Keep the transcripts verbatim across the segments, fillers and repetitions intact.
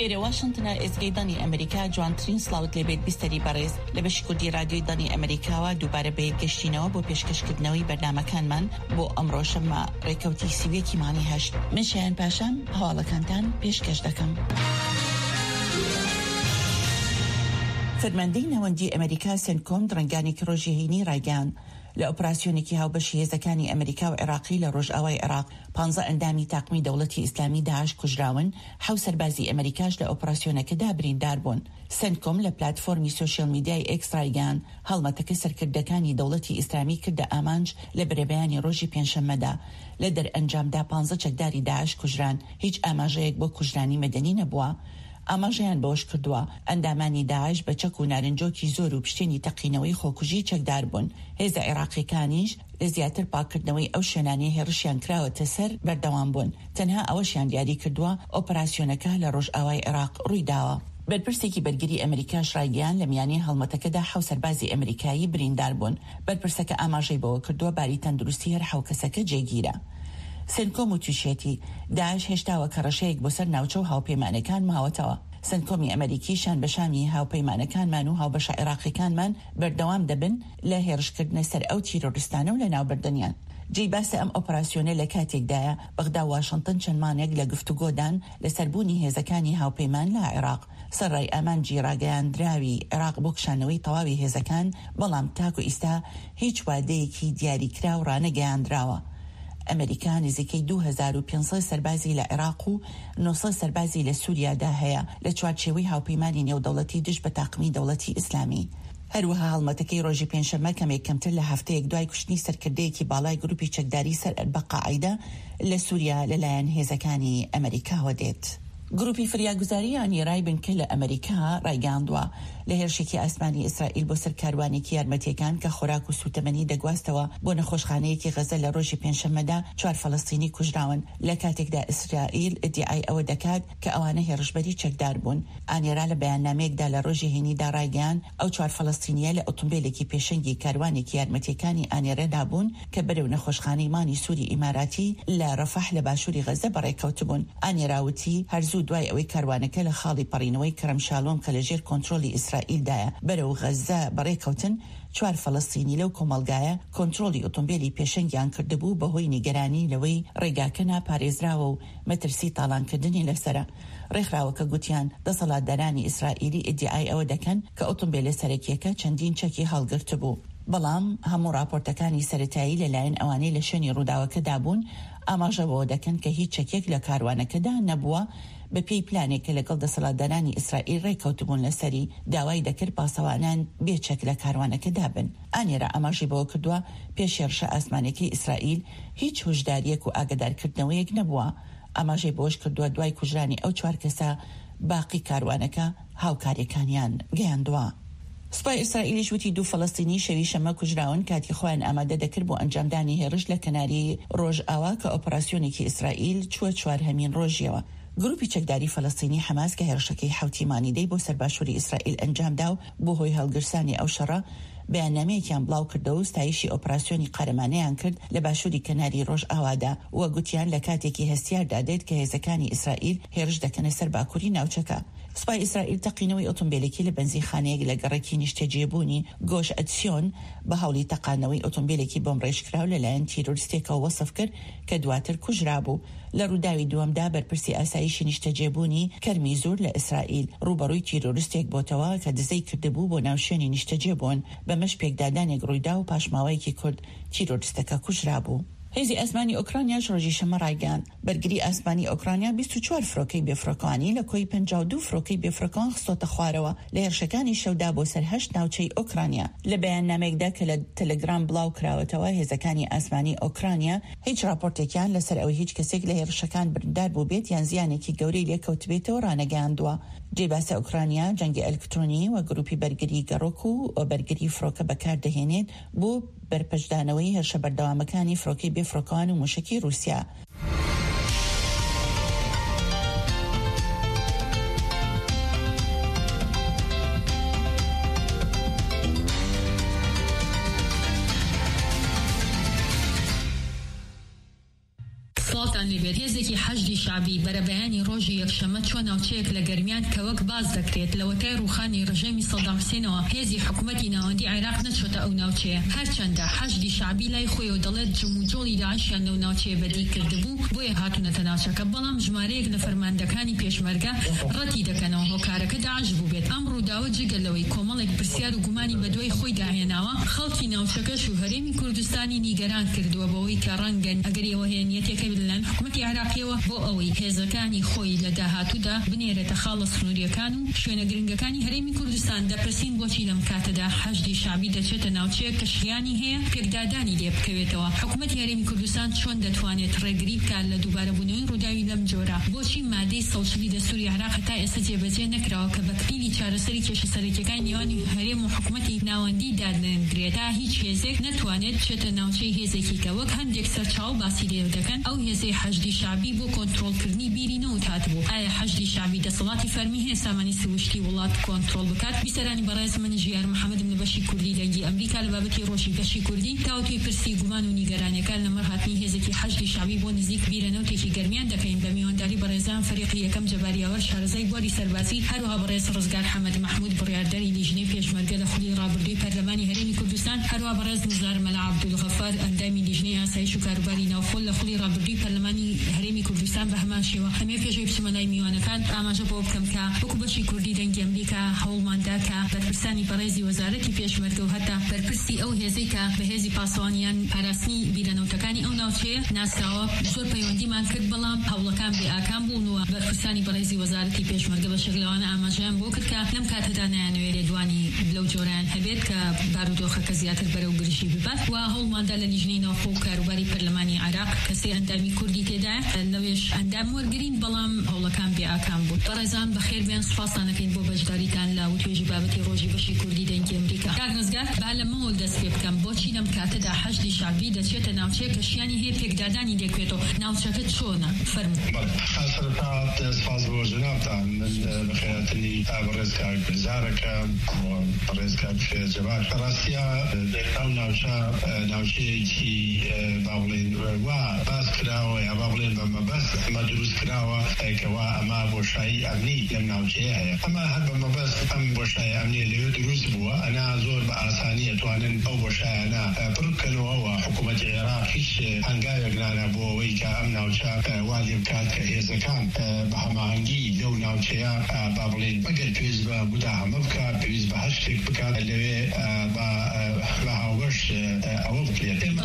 إيري واشنطن إزجي داني أمريكا جوان ترين سلاوت لبيت بستري باريز لبشكودي راديو داني أمريكا ودوباره بيكشتينو بو پیشکشکردنەوەی بەرنامەکانمان بۆ ئەمڕۆ شەمە ڕێکەوتی سیوێکی مانی هەشت. من شایان پاشام هەواڵەکانتان پێشکەش دەکەم. فەرماندەی ناوەندی ئەمریکا سنکۆم درەنگانێکی ڕۆژی هەینی ڕایگەیاند لە ئۆپراسیۆنێکی هاوبەشی هێزەکانی ئەمریکا و عێراقی لە ڕۆژئاوای عێراق پانزە ئەندامی تاقمی دەوڵەتی ئیسلامی داعش کوژراون، حەوت سەربازی ئەمریکاش لە ئۆپراسیۆنەکەدا بریندار بوون. سنکۆم لە پلاتفۆرمی سۆشیال میدیای ئێکس ڕایگەیاند هەڵمەتەکە سەرکردەکانی دەوڵەتی ئیسلامی کردە ئامانج لە بەرەبەیانی ڕۆژی پێنجشەممەدا. لە دەرئەنجامدا پانزە چەکداری داعش کوژران، هیچ ئاماژەیەک بۆ کوژرانی مەدەنی نەبووە. ئاماژەیان بەوەش کردووە ئەندامانی داعش بە چەک و نارنجۆکی زۆر و پشتێنی تەقینەوەی خۆکوژی چەکدار بوون. هێزە عێراقیەکانیش لە زیاتر پاکردنەوەی ئەو شوێنانەی هێڕشیان کراوەتە سەر بەردەوام بوون. تەنها ئەوەشیان دیاری کردووە ئۆپراسیۆنەکە لە ڕۆژئاوای عێراق ڕووی داوە. بەرپرسێکی بەرگری ئەمریکاش ڕایگەیاند لە میانەی هەڵمەتەکەدا حەوت سەربازی ئەمریکایی بریندار بوون. بەرپرسەکە ئاماژەی بەوە کردووە باری تەندروستی هەر حەوت کەسەکە جێگیرە. سنکۆم و تووشێتی داعش هێشتاوە کە ڕەشەیەک بۆ سەر ناوچە و هاوپەیمانەکان ماوەتەوە. سنکۆمی ئەمریکیشان بە شامی هاوپەیمانەکانمان و هاوبەشە عێراقیەکانمان بەردەوام دەبن لە هێرشکردنە سەر ئەو تیرۆریستانە و لە ناوبردنیان. جێی باسە ئەم ئۆپراسیۆنە لە کاتێکدایە بەغدا و واشنتن چەند مانێک لە گفتوگۆدان لە سەربوونی هێزەکانی هاوپەیمان لە عێراق. سەرڕای ئامانجی ڕاگەیاندراوی عێراق بۆ کشانەوەی تەواوی هێزەکان، بەڵام تاکو ئیستا هیچ وادەیەکی دیاریکرا و ڕانەگەیاندراوە. ئەمریکا نزیکەی دوو هەزار و پێنج سەد سەربازی لە عێراق و نۆ سەد سەربازی لە سووریادا هەیە لە چوارچێوەی هاوپەیمانی نێودەوڵەتی دژ بە تاقمی دەوڵەتی ئیسلامی. هەروەها هەڵمەتەکەی ڕۆژی پێنجشەممە کەمێک کەمتر لە هەفتەیەک دوای کوشتنی سەرکردەیەکی باڵای گروپی چەکداری سەر بەقاعیدە لە سووریا لەلایەن هێزەکانی ئەمریکاوە دێت. گروپی فریاگوزاری ئانیێرای بنکە لە ئەمریکا ڕایگەاندووە لە هێرشێکی ئاسمانی ئیسرائیل بۆ سەر کاروانێکی یارمەتیەکان کە خۆراک و سوتەمەنی دەگواستەوە بۆ نەخۆشخانەیەکی غەزە لە ڕۆژی پێنجشەممەدا چوار فەڵەستینی کوژراون، لە کاتێکدا ئیسرائیل ئیدعای ئەوە دەکات کە ئەوانە هێرشبەری چەکدار بوون. ئانیێرا لە بەیاننامەیەکدا لە ڕۆژی هێنیدا ڕایگەیاند ئەو چوار فەڵەستینیە لە ئۆتۆمبیلێکی پێشەنگی کاروانێکی یارمەتیەکانی ئانیێرەدا بوون کە بەرەو نەخۆشخانەی مانی سووری ئیماراتی لە ڕەفەح لە باشووری غەزە بەڕێکەوتبوون. ئانیێراوتی هەرزوو دوای ئەوەی کاروانەکە لە خاڵی پەڕینەوەی کەرەمشالۆم کە لەژێر کۆنتڕۆلی ئیسرائیلدایە بەرەو غەزە بەڕێکەوتن، چوار فەڵەستینی لەو کۆمەلگایە کۆنتڕۆلی ئۆتۆمبیلی پێشەنگیان کردبوو بەهۆی نیگەرانی لەوەی ڕێگاکە ناپارێزراوە و مەترسی تاڵانکردنی لەسرە. ڕێکخراوەکە گوتیان دەسەڵاتدارانی ئیسرائیلی ئیدعای ئەوە دەکەن کە ئۆتۆمبیلە سەرەکیەکە چەندین چەکی هەڵگرت بوو. بەڵام هەموو راپۆرتەکانی سەرەتایی لەلایەن ئەوانەی لە شوێنی ڕووداوەکەدا بوون ئاماژەوە دەکەن کە هیچ چەکێک لە کاروانەکەدا نەبووە بە پێی پلانێک کە لەگەڵ دەسەڵاتدارانی ئیسرائیل ڕێکەوتبوون لەسەری داوای دەکرد پاسەوانان بێچەک لە کاروانەکەدا بن. ئانیێرا ئاماژی بەوە کردووە پێش هێرشە ئاسمانێکی ئیسرائیل هیچ هۆشداریەک و ئاگادارکردنەوەیەک نەبووە. ئاماژەی بۆش کردووە دوای کوژرانی ئەو چوار کەسە باقی کاروانەکە هاوکاریەکانیان گەیاندووە. سوپای ئیسرائیلیش وتی دوو فەڵەستینی شەوی شەمە کوژراون کاتی خۆیان ئامادە دەکرد بۆ ئەنجامدانی هێرش لە کەناری ڕۆژئاوا کە ئۆپراسیۆنێکی ئیسرائیل چووە چوارهەمین ڕۆژیەوە. گروپی چەکداری فەڵەستینی حەماس کە هێرشەکەی حەوتی مانیدەی بۆ سەرباشووری ئیسرائیل ئەنجامدا و بۆ هۆی هەڵگرسانی ئەو شەڕە بەیاننامەیەکیان بڵاو کردەوە و ستایشی ئۆپراسیۆنی قارەمانەیان کرد لە باشووری کەناری ڕۆژئاوادا وە گوتیان لە کاتێکی هەستیاردا دێت کە هێزەکانی ئیسرائیل هێرش دەکەنە سەر باکووری ناوچەکە. سوپای ئیسرائیل تەقینەوەی ئۆتۆمبیلێکی لە بەنزینخانەیەک لە گەڕێکی نیشتەجێبوونی گۆش ئەدسیۆن بە هەوڵی تەقانەوەی ئۆتۆمبیلێکی بۆم ڕێژکراو لەلایەن تیرۆریستێکەوە وەسف کرد کە دواتر کوژرا بوو. لە ڕووداوی دووەمدا بەرپرسی ئاسایشی نیشتەجێبوونی کەرمی زۆر لە ئیسرائیل ڕوبەڕووی تیرۆریستێک بۆتەوە کە دزەی کردبوو بۆ ناوشێنی نیشتەجێبوون بەمەش پێکدادانێک ڕوویدا و پاشماوەیەکی کورد تیرۆریستەکە کوژرا بوو. هێزی ئەسمانی ئۆکرانیاش ڕۆژی شەمە ڕایگەاند بەرگری ئاسمانی ئۆکرانیا بیست و چوار فڕۆکەی بێفڕۆکانی لە کۆی پەنجا و دوو فڕۆکەی بێفڕۆکان خستۆتە خوارەوە لە هێرشەکانی شەودا بۆ سەر هەشت ناوچەی ئۆکرانیا. لە بەیاننامەیەکدا کە لە تەلەگرام بڵاو کراوەتەوە هێزەکانی ئاسمانی ئۆکرانیا هیچ راپۆرتێکیان لەسەر ئەوەی هیچ کەسێک لە هێرشەکان بریندار بوو بێت یان زیانێکی گەورەی لێکەوت بێتەوە ڕانەگەیاندووە. جێباسە ئۆکرانیا جەنگی ئەلکترۆنی و گروپی بەرگری گەڕۆک و بەرگری فڕۆکە بەکاردەهێنێت بۆ بەرپەشدانەوەی هێرشە بەردەوامەکانی فڕۆکەی بێفڕۆکان و موشکی رووسیا. سڵاتان لێبێت هێزێکی حەشدی شعبی بەرەبەیانی ڕۆژی یەکشەمە چۆن ناوچەیەک لە گەرمیان کە وەک باز دەکرێت لە وەتای ڕوخانی ڕژێمی سەدام حوسێنەوە هێزی حکوومەتی ناوەندی عێراق نەچۆتە ئەو ناوچەیە هەرچەندە حەشدی شعبی لای خۆیەوە دەڵێت جم و جۆڵی داعشیان لەو ناوچەیە بەدی کردبوو بۆیە هاتوونەتە ناوچەکە بەڵام ژمارەیەک لە فەرماندەکانی پێشمەرگە ڕەتی دەکەنەوە هۆکارەکە داعش بوو بێت ئەم ڕووداوە جگەلەوەی کۆمەڵێک پرسیار و گومانی بەدوای خۆی داهێناوە خەڵکی ناوچەکەش و هەرێمی کوردستانی نیگەران کردووە بەوەی کە ڕەنگەن ئەگەر ئێوە هێنیەتێکە لەلایەن حکوومەتی عێراقیەوە بۆ ئەوەی هێزەکانی خۆی لە داهاتوودا بنێرێتە خاڵە سنووریەکان و شوێنە گرنگەکانی هەرێمی کوردستان دەپرسین بۆچی لەم کاتەدا حەشدی شعبی دەچێتە ناوچەیە کە شیانی هەیە پێکدادانی لێ بکەوێتەوە حکوومەتی هەرێمی کوردستان چۆن دەتوانێت ڕێگری بکات لە دووبارەبوونەوەی ڕووداوی لەم جۆرە بۆچی مادەی سەوچلی دەستوری عێراق هەتا ئێستا جێبەجێ نەکراوە کە بە کلیلی چارەسەری کێشە سەرەکیەکانی نێوانی هەرێم و حکوومەتی ناوەندی دادنێنرێت تا هیچ هێزێک نەتوانێت بچێتە ناوچەی هێزێکی کە وەک هەندێک سەرچاو باسی لێ دەکەن ئەو هێزەی حەشدی شعبی بۆ کۆنتڕۆڵکردنی بیری نەوت هاتبوو ئایا حەشدی شعبی دەسەڵاتی فەرمی هەیە سامانی سروشتی وڵات کۆنتڕۆڵ بکات بیسەرانی بەڕێز من ژیار محەممەدم لە بەشی کوردی دەنگی ئەمریکا لە بابەتی ڕۆژی گەشی کوردی تاوتوی پرسی گومان و نیگەرانیەکان لە مەرهاتنی هێزێکی حەشدی شعبی بۆ نزیک بیرەنەوتێکی گەرمیان دەکەین بە میوانداری بەڕێزان فەریقی یەکەم جەباریاوەر شارەزای بواری سەربازی هەروەها بەڕێز ڕزگار حەمەد محمود بڕیاردەری لیژنەی پێشمەرگە لە خولی ڕابردووی پەرلەمانی هەرێمی کوردستان هەروەها بەڕێز نزار مەلا عەبدولغەفار ئەندامی لیژنەی ئاسایش و کاروباری ناوخۆل لە خولی ڕابردووی پەرلەمانی هەرێمی کوردستان بە هەمان شێوە هەمێ پێشەوەی بچمە لای میوانەکان ئاماژە بۆ بکەم کە وەکو بەشی کوردی دەنگی ئەمریکا هەوڵماندا کە بەرپرسانی بەڕێزی وەزارەتی پێشمەرگە و هەتا بەرپرسی ئەو هێزەی کە بە هێزی پاسەوانیان پاراستنی بیرەنەوتەکانی ئەو ناوچەیە ناسراوە زۆر پەیوەندیمان کرد بەڵام هەوڵەکان بێ ئاکام بوون و بەرپرسانی بەڕێزی وەزارەتی پێشمەرگە بە شەکلەوانە ئاماژەیان بۆ کرد کە لەم کاتەدا نایانەوێت لێدوانی لەو جۆرەیان هەبێت کە بارودۆخەکە زیاتر بەرەو گرژی ببات و هەوڵماندا لە لیژنەی ناوخۆ و کاروباری پەرلەمانی عێراق کەسێ ئەندامی کوردی تێدایە لەوێش ئەندام وەرگرین بەڵام هەوڵەکان بێ ئاکام بوو بەڕێزان بەخێر بێن سوپاسانەکەین بۆ بەشداریتان لە وتوێژی بابەتی ڕۆژی بەشی کوردی دەنگی ئەمریکا کاگنزگار با لەمەوە دەست پێ بکەم بۆچی لەم کاتەدا حەشدی شعبی دەچێتە ناوچەیە کە شیانی هەیە پێکدادانی دەکوێتەوە ناوچەکە چۆنە فەرموو سەرەتا سپاس بۆ جەنابتان من بەخێراتنی بەڕێزکار گوزارەکە بەڕێزکار جەبار ڕاستیا ئەو ناوچە ناوچەیەکی با بڵێن وا باس کراوە یا با بڵێن بە مەبەست ئەمە دروست کراوە کەوا ئەمە بۆشایی ئەمنی لەم ناوچەیە هەیە ئەمە هەر بە مەبەست ئەم بۆشایی ئەمنی لەوێ دروست بووە ئەنا زۆر بە ئاسانی ئەتوانن ئەو بۆشایانە پڕ بکەنەوە و حکوومەتی عێراق هیچ هەنگاوێک نانە بۆ ئەوەی کە ئەم ناوچە وا لێ بکات کە هێزەکان بە هەماهەنگی لەو ناوچەیە با بڵێن ئەگەر پێویست بە موداهەمە بکات پێویست بە هەر شتێک بکات لەوێ بە هاوبەش ئەوە بکرێت ئێمە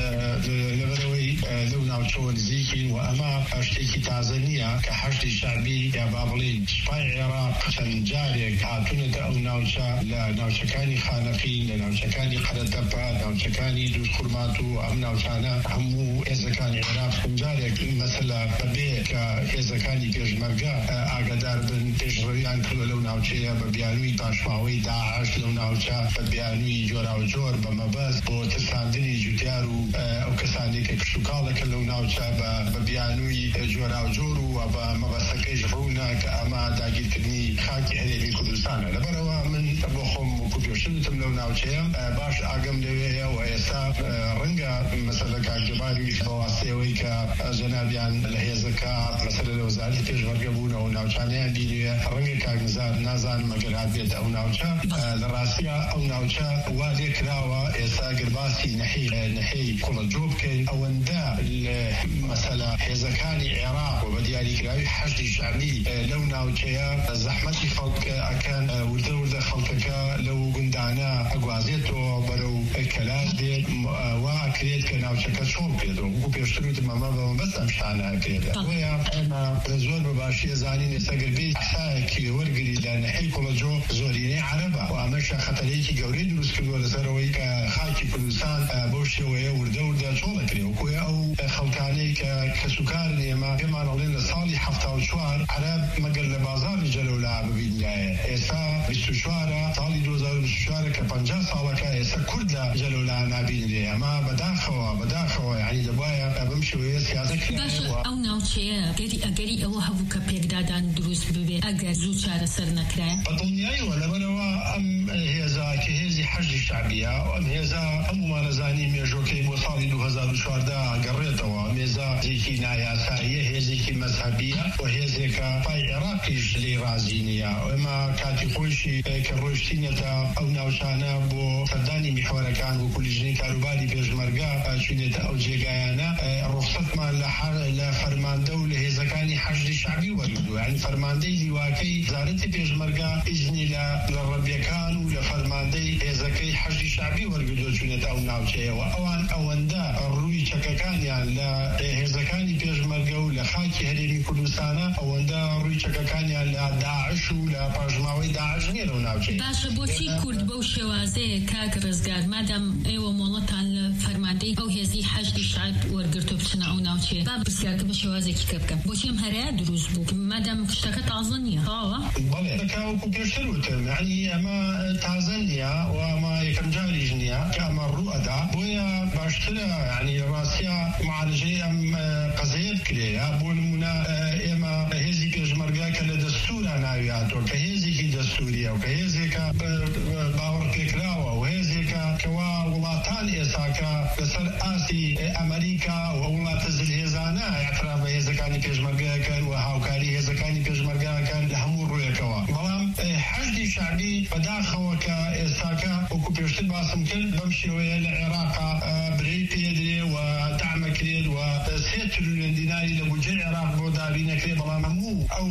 لەبەرەوەی لەو ناوچەوە نزیکین و ئەمە شتێکی تازە نییە کە حەشدی شعبی یا با بڵێن سوپای عێراق چەند جارێک هاتوونەتە ئەو ناوچە لە ناوچەکانی خانەقین لە ناوچەکانی قەرەتەپە ناوچەکانی دوورخورمات و ئەم ناوچانە هەموو هێزەکانی عێراق جارێک مەسەلا بەبێ کە هێزەکانی پێشمەرگە ئاگادار بن پێشڕەویان کردووە لەو ناوچەیە بە بیانووی پاشماوەی داعش لەو ناوچە بە بیانووی جۆرا و جۆر بە مەبەست بۆ ترساندنی جوتیار و ئەو کەسانی کە کشتوکاڵەکە لەو ناوچە بە بیانووی جۆرا و جۆر و بە مەبەستەکەیش ڕوونا کە ئەمە داگیرکردنی خاکی هەرێمی کوردستانە لەبەرەوە من بۆ خۆم وەکو پێشترتم لەو ناوچەیە باش ئاگەم لەوەیە و ئێستا ڕەنگە مەسەلە کاکجەباری بەواستەوەی کە جەنابیان لە هێزەکە مەسەلە لە وەزارەتی پێشمەرگە بوونەوە و ناوچانیان بینوێ ڕەنگە کاکنزار نازانم ئەگەر هاتبێت ئەو ناوچە لە ڕاستیە ئەو ناوچە وا لێ کراوە ئێستا گرباسی نەحی نەحەی کوڵەجۆ بکەین ئەوەندە مەسەلە هێزەکانی عێراق و بە دیاریکراوی حەشدی شعبی لەو ناوچەیە زەحمەتی خەڵک ئەکەن وردە وردە خەڵکەکە لەو گوندانە ئەگوازێتەوە بەرەو کەلاس دێت وا کرێت کە ناوچەکە چۆن بێتەوە وەکو پێشتروتم ئەمە بەوە بەس ئەم شتانە ئەکرێت بۆیە ئەمە زۆر بە باشی زانین ئێستا گەربەی حسایەکی وەرگری لە نەحەی کوڵەجۆ زۆرینەی عەرەبە و ئەمەش خەتەرەیەکی گەورەی دروست کردووە لەسەرەوەی کە خاکی کوردستان بۆ شێوەیە وردە وردە چۆن ئەکرێ وەکوێ ئەو خەڵکانەی کە کەسوکارن ئێمە پێمان ئەڵێن لە ساڵی هەفتا و چوار عەرەب مەگەر لە بازاڕی جەلەولا ببینایە ئێستا بیست و چوارە ساڵی دوو هەزار و بیست و چوارە کە پەنجا ساڵەکە ئێستا کورد لە جەلەولا نابینرێ ئەمە بەداخەوە بەداخەوە یعنی دەبایە بەم شێوەیە سیاسە باشە ئەو ناوچەیە گەری ئەگەری ئەوە هەبوو کە پێکدادان دروست ببێت ئەگەر زوو چارەسەر نەکرایە بەدڵنیاییەوە لەبەرەوە ئەم هێزا کە هێزی حەشدی شعبیە ئەم هێزا هەموومان ئەزانین مێژووەکەی بۆ ساڵی دوو هەزار و هزار و چواردە گەڕێتەوە مێزایەکی نایاساییە هێزێکی مەذهبیە و هێزێکە پای عێراقیش لێ رازی نییە ئێمە کاتی خۆشی کە ڕۆیشتینەتە ئەو ناوچانە بۆ سەردانی میحوەرەکان و کولیژنەی کاروباری پێشمەرگە چونێتە ئەو جێگایانە ڕوخسەتمان لە فەرماندە و لە هێزەکانی حەشدی شعبی وەرگردووە یعنی فەرماندەی دیواکەی وزارەتی پێشمەرگە ئیزنی لە ڕەبیەکان و لە فەرماندەی هێزەکەی حەشدی شعبی وەرگردووە چونێتە ئەو ناوچەیەوە ئەوان ئەوەندە ڕووی چەکەکانیان لە هێزەکانی پێشمەرگە و لە خاکی هەرێمی کوردستانە ئەوەندە ڕووی چەکەکانیان لە داعش و لە پاژماوەی داعش نیە لەو ناوچەیە. باشە بۆچی کورد بەو شێوازەیە کاک ڕزگار مادام ئێوە مۆڵەتان لە فەرماندەی ئەو هێزی حەشدی شعب وەرگرتو بچنە ئەو ناوچەیە با پرسیارکە بە شێوازێکی کە بکەم بۆچی ئەم هەرەیە دروست بوو مادام شتەکە تازە نییە تاوە؟ بەڵێ تەکاوەکو پێشتر وتم یعنی ئەمە تازە نییە و ئەمە یەکەم جاریش نییە کە ئەمە ڕوو ئەدا بۆیە باشترە یعنی ڕاستیە معالجەی ئەم قەزەیە بکرێ بۆ نمونە ئێمە هێزی پێشمەرگە کە لە دەستورە ناویاتۆ کە هێزێکی دەستوریە و کە هێزێکە باوەڕ پێکراوە و هێزێکە کەوا وڵاتان ئێستاکە لەسەر ئاسی ئەمریکا و وڵاتە زلهێزانە اعتراف بە هێزەکانی پێشمەرگەکەن و هاوکاری هێزەکانی پێشمەرگەکەن لە هەموو ڕوویەکەوە بەڵام حەشدی شعبی بەداخەوە کە ئێستاکە وەکو پێشتر باسم کرد بەم شێوەیە لە عێراقا برەی پێدرێ و دامەکرێت و سێ تریلیۆن دیناری لە بودجەی عێراق بۆ دابی نەکرێ بەڵام هەموو ئەو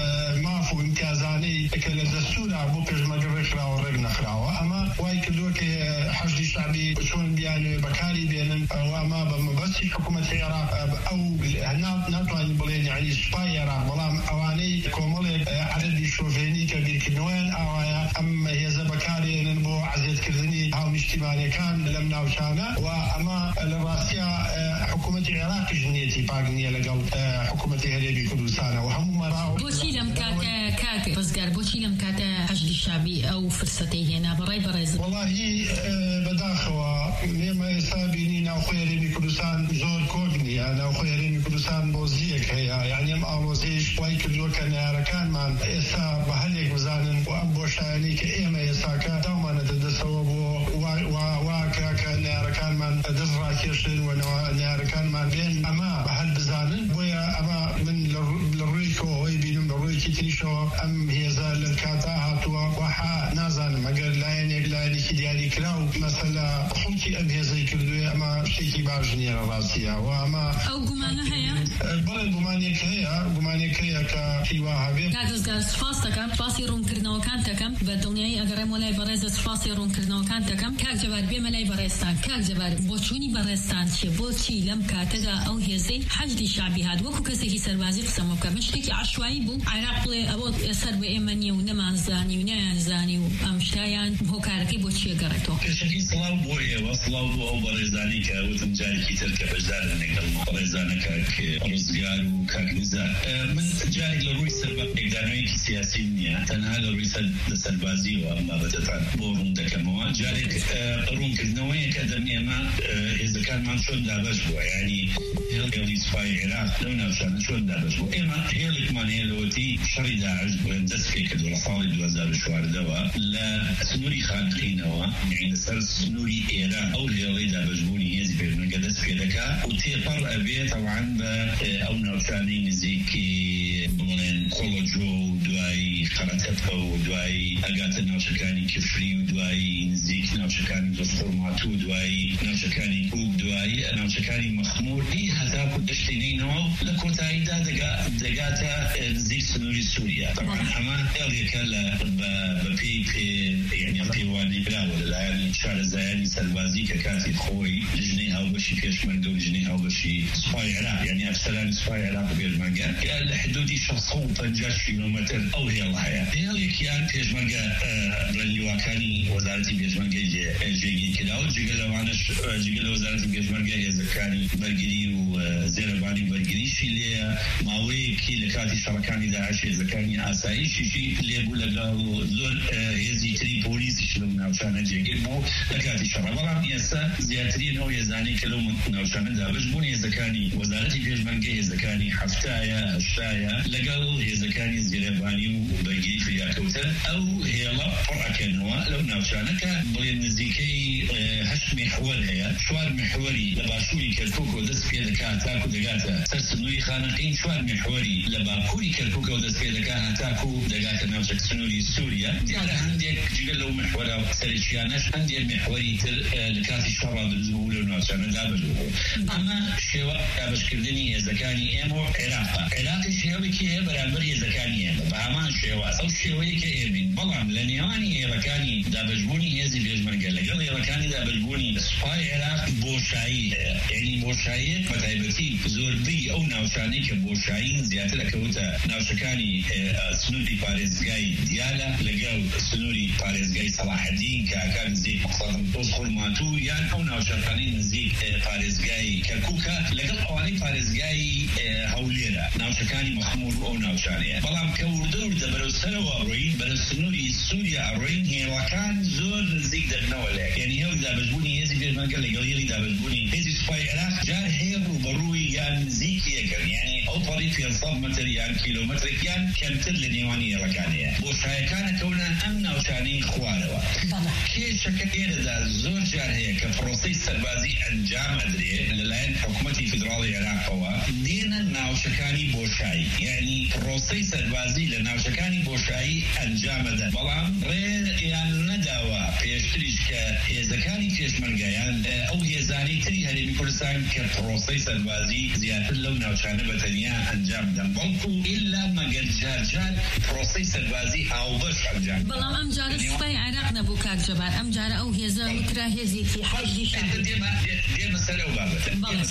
ماف و امتیازانەی کە لە دەستورا بۆ پێشمەرگە ڕێکراوە ڕێک نەخراوە ئەمە وای کردووە کە حەشدی شعبی چۆن بیانوێ بەکاری بێنن و ئەمە بە مەبەستی حکوومەتی عێراق ئەو ناتوانین بڵێن یعنی سوپای عێراق بەڵام ئەوانەی کۆمەڵێک عەرەبی شۆڤێنی کە بیرکردنەوەیان ئاوایە ئەم هێزە بەکارێنن بۆ عەزێتکردنی هاونیشتیمانیەکان لەم ناوچانە و ئەمە لە ڕاستیە حکوومەتی عێراقیش نیەتی پاک نییە لەگەڵ حکوومەتی هەرێمی کوردستانە و هەموو مەراو بۆچی لەم کاتە کاک ڕزگار بۆچی لەم کاتە حەشدی شعبی ئەو فرسەتەی هێنا بەڕای بەڕێز وەڵاهی بەداخەوە ئێمە ئێستا بینی ناوخۆی هەرێمی کوردستان زۆر کۆک نییە ناوخۆی هەرێمی کوردستان بۆزیەک هەیە یعنی ئەم ئاڵۆزەیەش وای کردووە کە نارەکانمان ئێستا بە هەلێک بزانن و ئەم بۆشایانی کە ئێمە ئێستاکە داومانەتە دەستەوە بۆ واکە کە نارەکانمان دەست ڕاکێشن و نارەکانمان بێن ئەمە بە هەل بزانن بۆیە ئەمە من لە ڕووی کۆەوەی بینم لە ڕوویەکی تریشەوە ئەم هێزە لە کاتا هاتووە وەحا نازانم ئەگەر لایەنێک لایەنێکی دیاری کرا و مەسەلا حوڵکی ئەم هێزەی کردوێ ئەمە شتێکی باش نییە لە ڕاستیە و ئەمە ئەو گومانە هەیە بەڵێ گومانێک هەیە گومانێک هەیە کە هیوا هەبێت کاک ڕزگار سوپاس دەکەم سوپاسی ڕوونکردنەوەکان دەکەم بە دڵنیایی ئەگەڕێم وە لای بەڕێزە سوپاسی ڕوونکردنەوەکان دەکەم کاک جەبار بێمە لای بەڕێستان کاک جەبار بۆچوونی بەڕێستان چێ بۆچی لەم کاتەدا ئەو هێزەی حەشدی شعبی هات وەکو کەسێکی سەربازی قسەمە بکەم شتێکی عاشوایی بوو عێراق بڵێ ئەوە سەر بە ئێمە نییە و نەمانزانی و نەیانزانی و ئەم شتایان هۆکارەکەی بۆچیە گەڕێتەوە پێشەکی سڵاو بۆ ئێوە سڵاو بۆ ئەو بەڕێزانی کە وتم جارێکی تر کە بەشدارن لەگەڵ بەڕێزانە کاک ڕزگار و کاک نزار من جارێک لە ڕووی سەربەردانەوەیەکی سیاسی نییە تەنها لە ڕووی سەربازیەوە ئەم بابەتەتان بۆ ڕوون دەکەمەوە جارێک ڕوونکردنەوەیە کە دەم ئێمە هێزەکانمان چۆن دابەش بووە یعنی هێڵی سوپای عێراق لەو ناوچانە چۆن دابەش بوو ئێمە هێڵێکمان هەیە لەوەتی شەڕی داعش بڵێن دەست پێ کردووە لە ساڵی دوو هەزار و چواردەوە لە سنووری خانقینەوە یعنی لەسەر سنووری ئێران ئەو هێڵەی دابەشبوونی هێزی پێشمەرگە دەست پێ دەکات و تێپەڕ ئەبێت تەواعەن بە ئەو ناوچانەی نزیکی بڵێن کۆڵۆجۆ و دوایی خەرەتەپە و دوایی ئەگاتە ناوچەکانی کفری و دوایی نزیک ناوچەکانی دۆستۆرماتو و دوایی ناوچەکانی کوک دوایی ناوچەکانی مەخموری هەتاکو دەشتێنینەوە لە کۆتاییدا دەگاتە نزیک سنووری سووریا طبعا ئەمە هێڵێکە لە بە پێی پێ یعنی پێوانی براوە لەلایەن شارەزایانی سەربازی کە کاتی خۆی لژنەی هاوبەشی پێشمەرگە و لژنەی هاوبەشی سوپای عێراق یعنی ئەفسەرانی سوپای عێراق و پێشمەرگە لە حدودی شەشسەد و پەنجا کیلۆمەتر ئەو هێڵ هەیە هێڵێکیان پێشمەرگە بڕەنیواکانی وەزارەتی پێشمەرگەی جێگیر کراوە جگە لەوانش جگە لە وەزارەتی پێشمەرگە هێزەکانی بەرگری و زێرەبانی بەرگریشی لێیە ماوەیەکی لە کاتی شەڕەکانی داعش هێزەکانی ئاساییشیشی لێبوو لەگەڵ زۆر هێزی تری پۆلیسیش لەو ناوچانە جێگیر بوو لە کاتی شەڕە بەڵام ئێستا زیاترین ئەو هێزانەی کە كلام ناوشانە دابشبوون هێزەکانی وەزارەتی پێشمەرگەی هێزەکانی هەفتایە هەشتایە لەگەڵ هێزەکانی زیرەبانی و بەرگەی فریاکەوتن ئەو هێڵە پڕەکەنەوە لەو ناوچانەکە بڵێن نزیکەی هەشت محور هەیە چوار محوری لە باشووری کەرکووک و دەست پێ دەکات تاکو دەگاتە سەر سنووری خانەقین، چوار محوری لە باکووری کەرکووک و دەست پێ دەکات تاکو دەگاتە ناوچەک سنووری سووریا. دیارە هەندێک جگە لەو محورە سەرچیانەش هەندێک محوری تر لە کاتی شەڕا دروستبوو لەو ناوچانە دابەزبوو. ئەمە شێوە دابشکردنی هێزەکانی ئێمە و عێراقا. عێراقی شێوەیەکی هەیە بەرامبەر هێزەکانی ئێمە بە هەمان شێوە ئەو شێوەیە کە ئێمین، بەڵام لە نێوانی هێڵەکانی دابشبوونی هێزی پێشمەرگە لەگەڵ هێڵەکانی دابشبوونی سوپای عێراق بۆشایی هەیە. یعنی بۆشاییەک بە تایبەتی زۆربەی ئەو ناوچانەی کە بۆشایین زیاتر ئەکەوتە ناوچەکانی سنووری پارێزگای دیالە لەگەڵ سنووری پارێزگای سەلاحەدین کە ئاکا نزیک مەقسەدم دۆست خورماتوو یان ئەو ناوچەکانی نزیک پارێزگای کەرکووکە لەگەڵ ئەوانەی پارێزگای هەولێرە ناوچەکانی مەخمور ئەو ناوچانەیە. بەڵام کە وردە وردە بەرەو سەرەوە ڕۆین بەرەو سنووری سووریا ڕۆین هێڵەکان زۆر نزیک دەبنەوە لێ. یعنی هێڵی دابشبوونی هێزی پێشمەرگە لەگەڵ هێڵی دابشبوونی هێزی سوپای عێراق جار هەیە ڕوبەڕووی یان نزیکی یەکەن. یعنی ئەو پەڕی پێنج مەتر یان کیلۆمەترێک یان کەمتر لە نێوانی هێڵەکانەیە. بۆشایەکانە کەونە ئەم ناوچانەی خوارەوە. کێشەکە ئێرەدا زۆر جار هەیە کە پرۆسەی سەربازی ئەنجام ئەدرێ لەلایەن حکوومەتی فیدراڵی عێراقەوە دێنە ناوچەکانی بۆشایی. یعنی پرۆسەی سەربازی لە ناوچەکانی بۆشایی ئەنجامەدەن، بەڵام ڕێیان نەداوە پێشتریش کە هێزەکانی پێشمەرگەیان ئەو هێزانەی تری هەرێمی کوردستان کە پرۆسەی سەربازی زیاتر لەو ناوچانە بەتەنیا ئەنجام بدەن، بەڵکو ئیلا مەگەر جارجار پرۆسەی سەربازی هاوبەش ئەنجام. بەڵام ئەم جارە سوپای عێراق نەبوو کاک جەبار، ئەم جارە ئەو هێزە وترا هێزێکی حەشدی شعبی. دێمە سەر ئەو بابەتە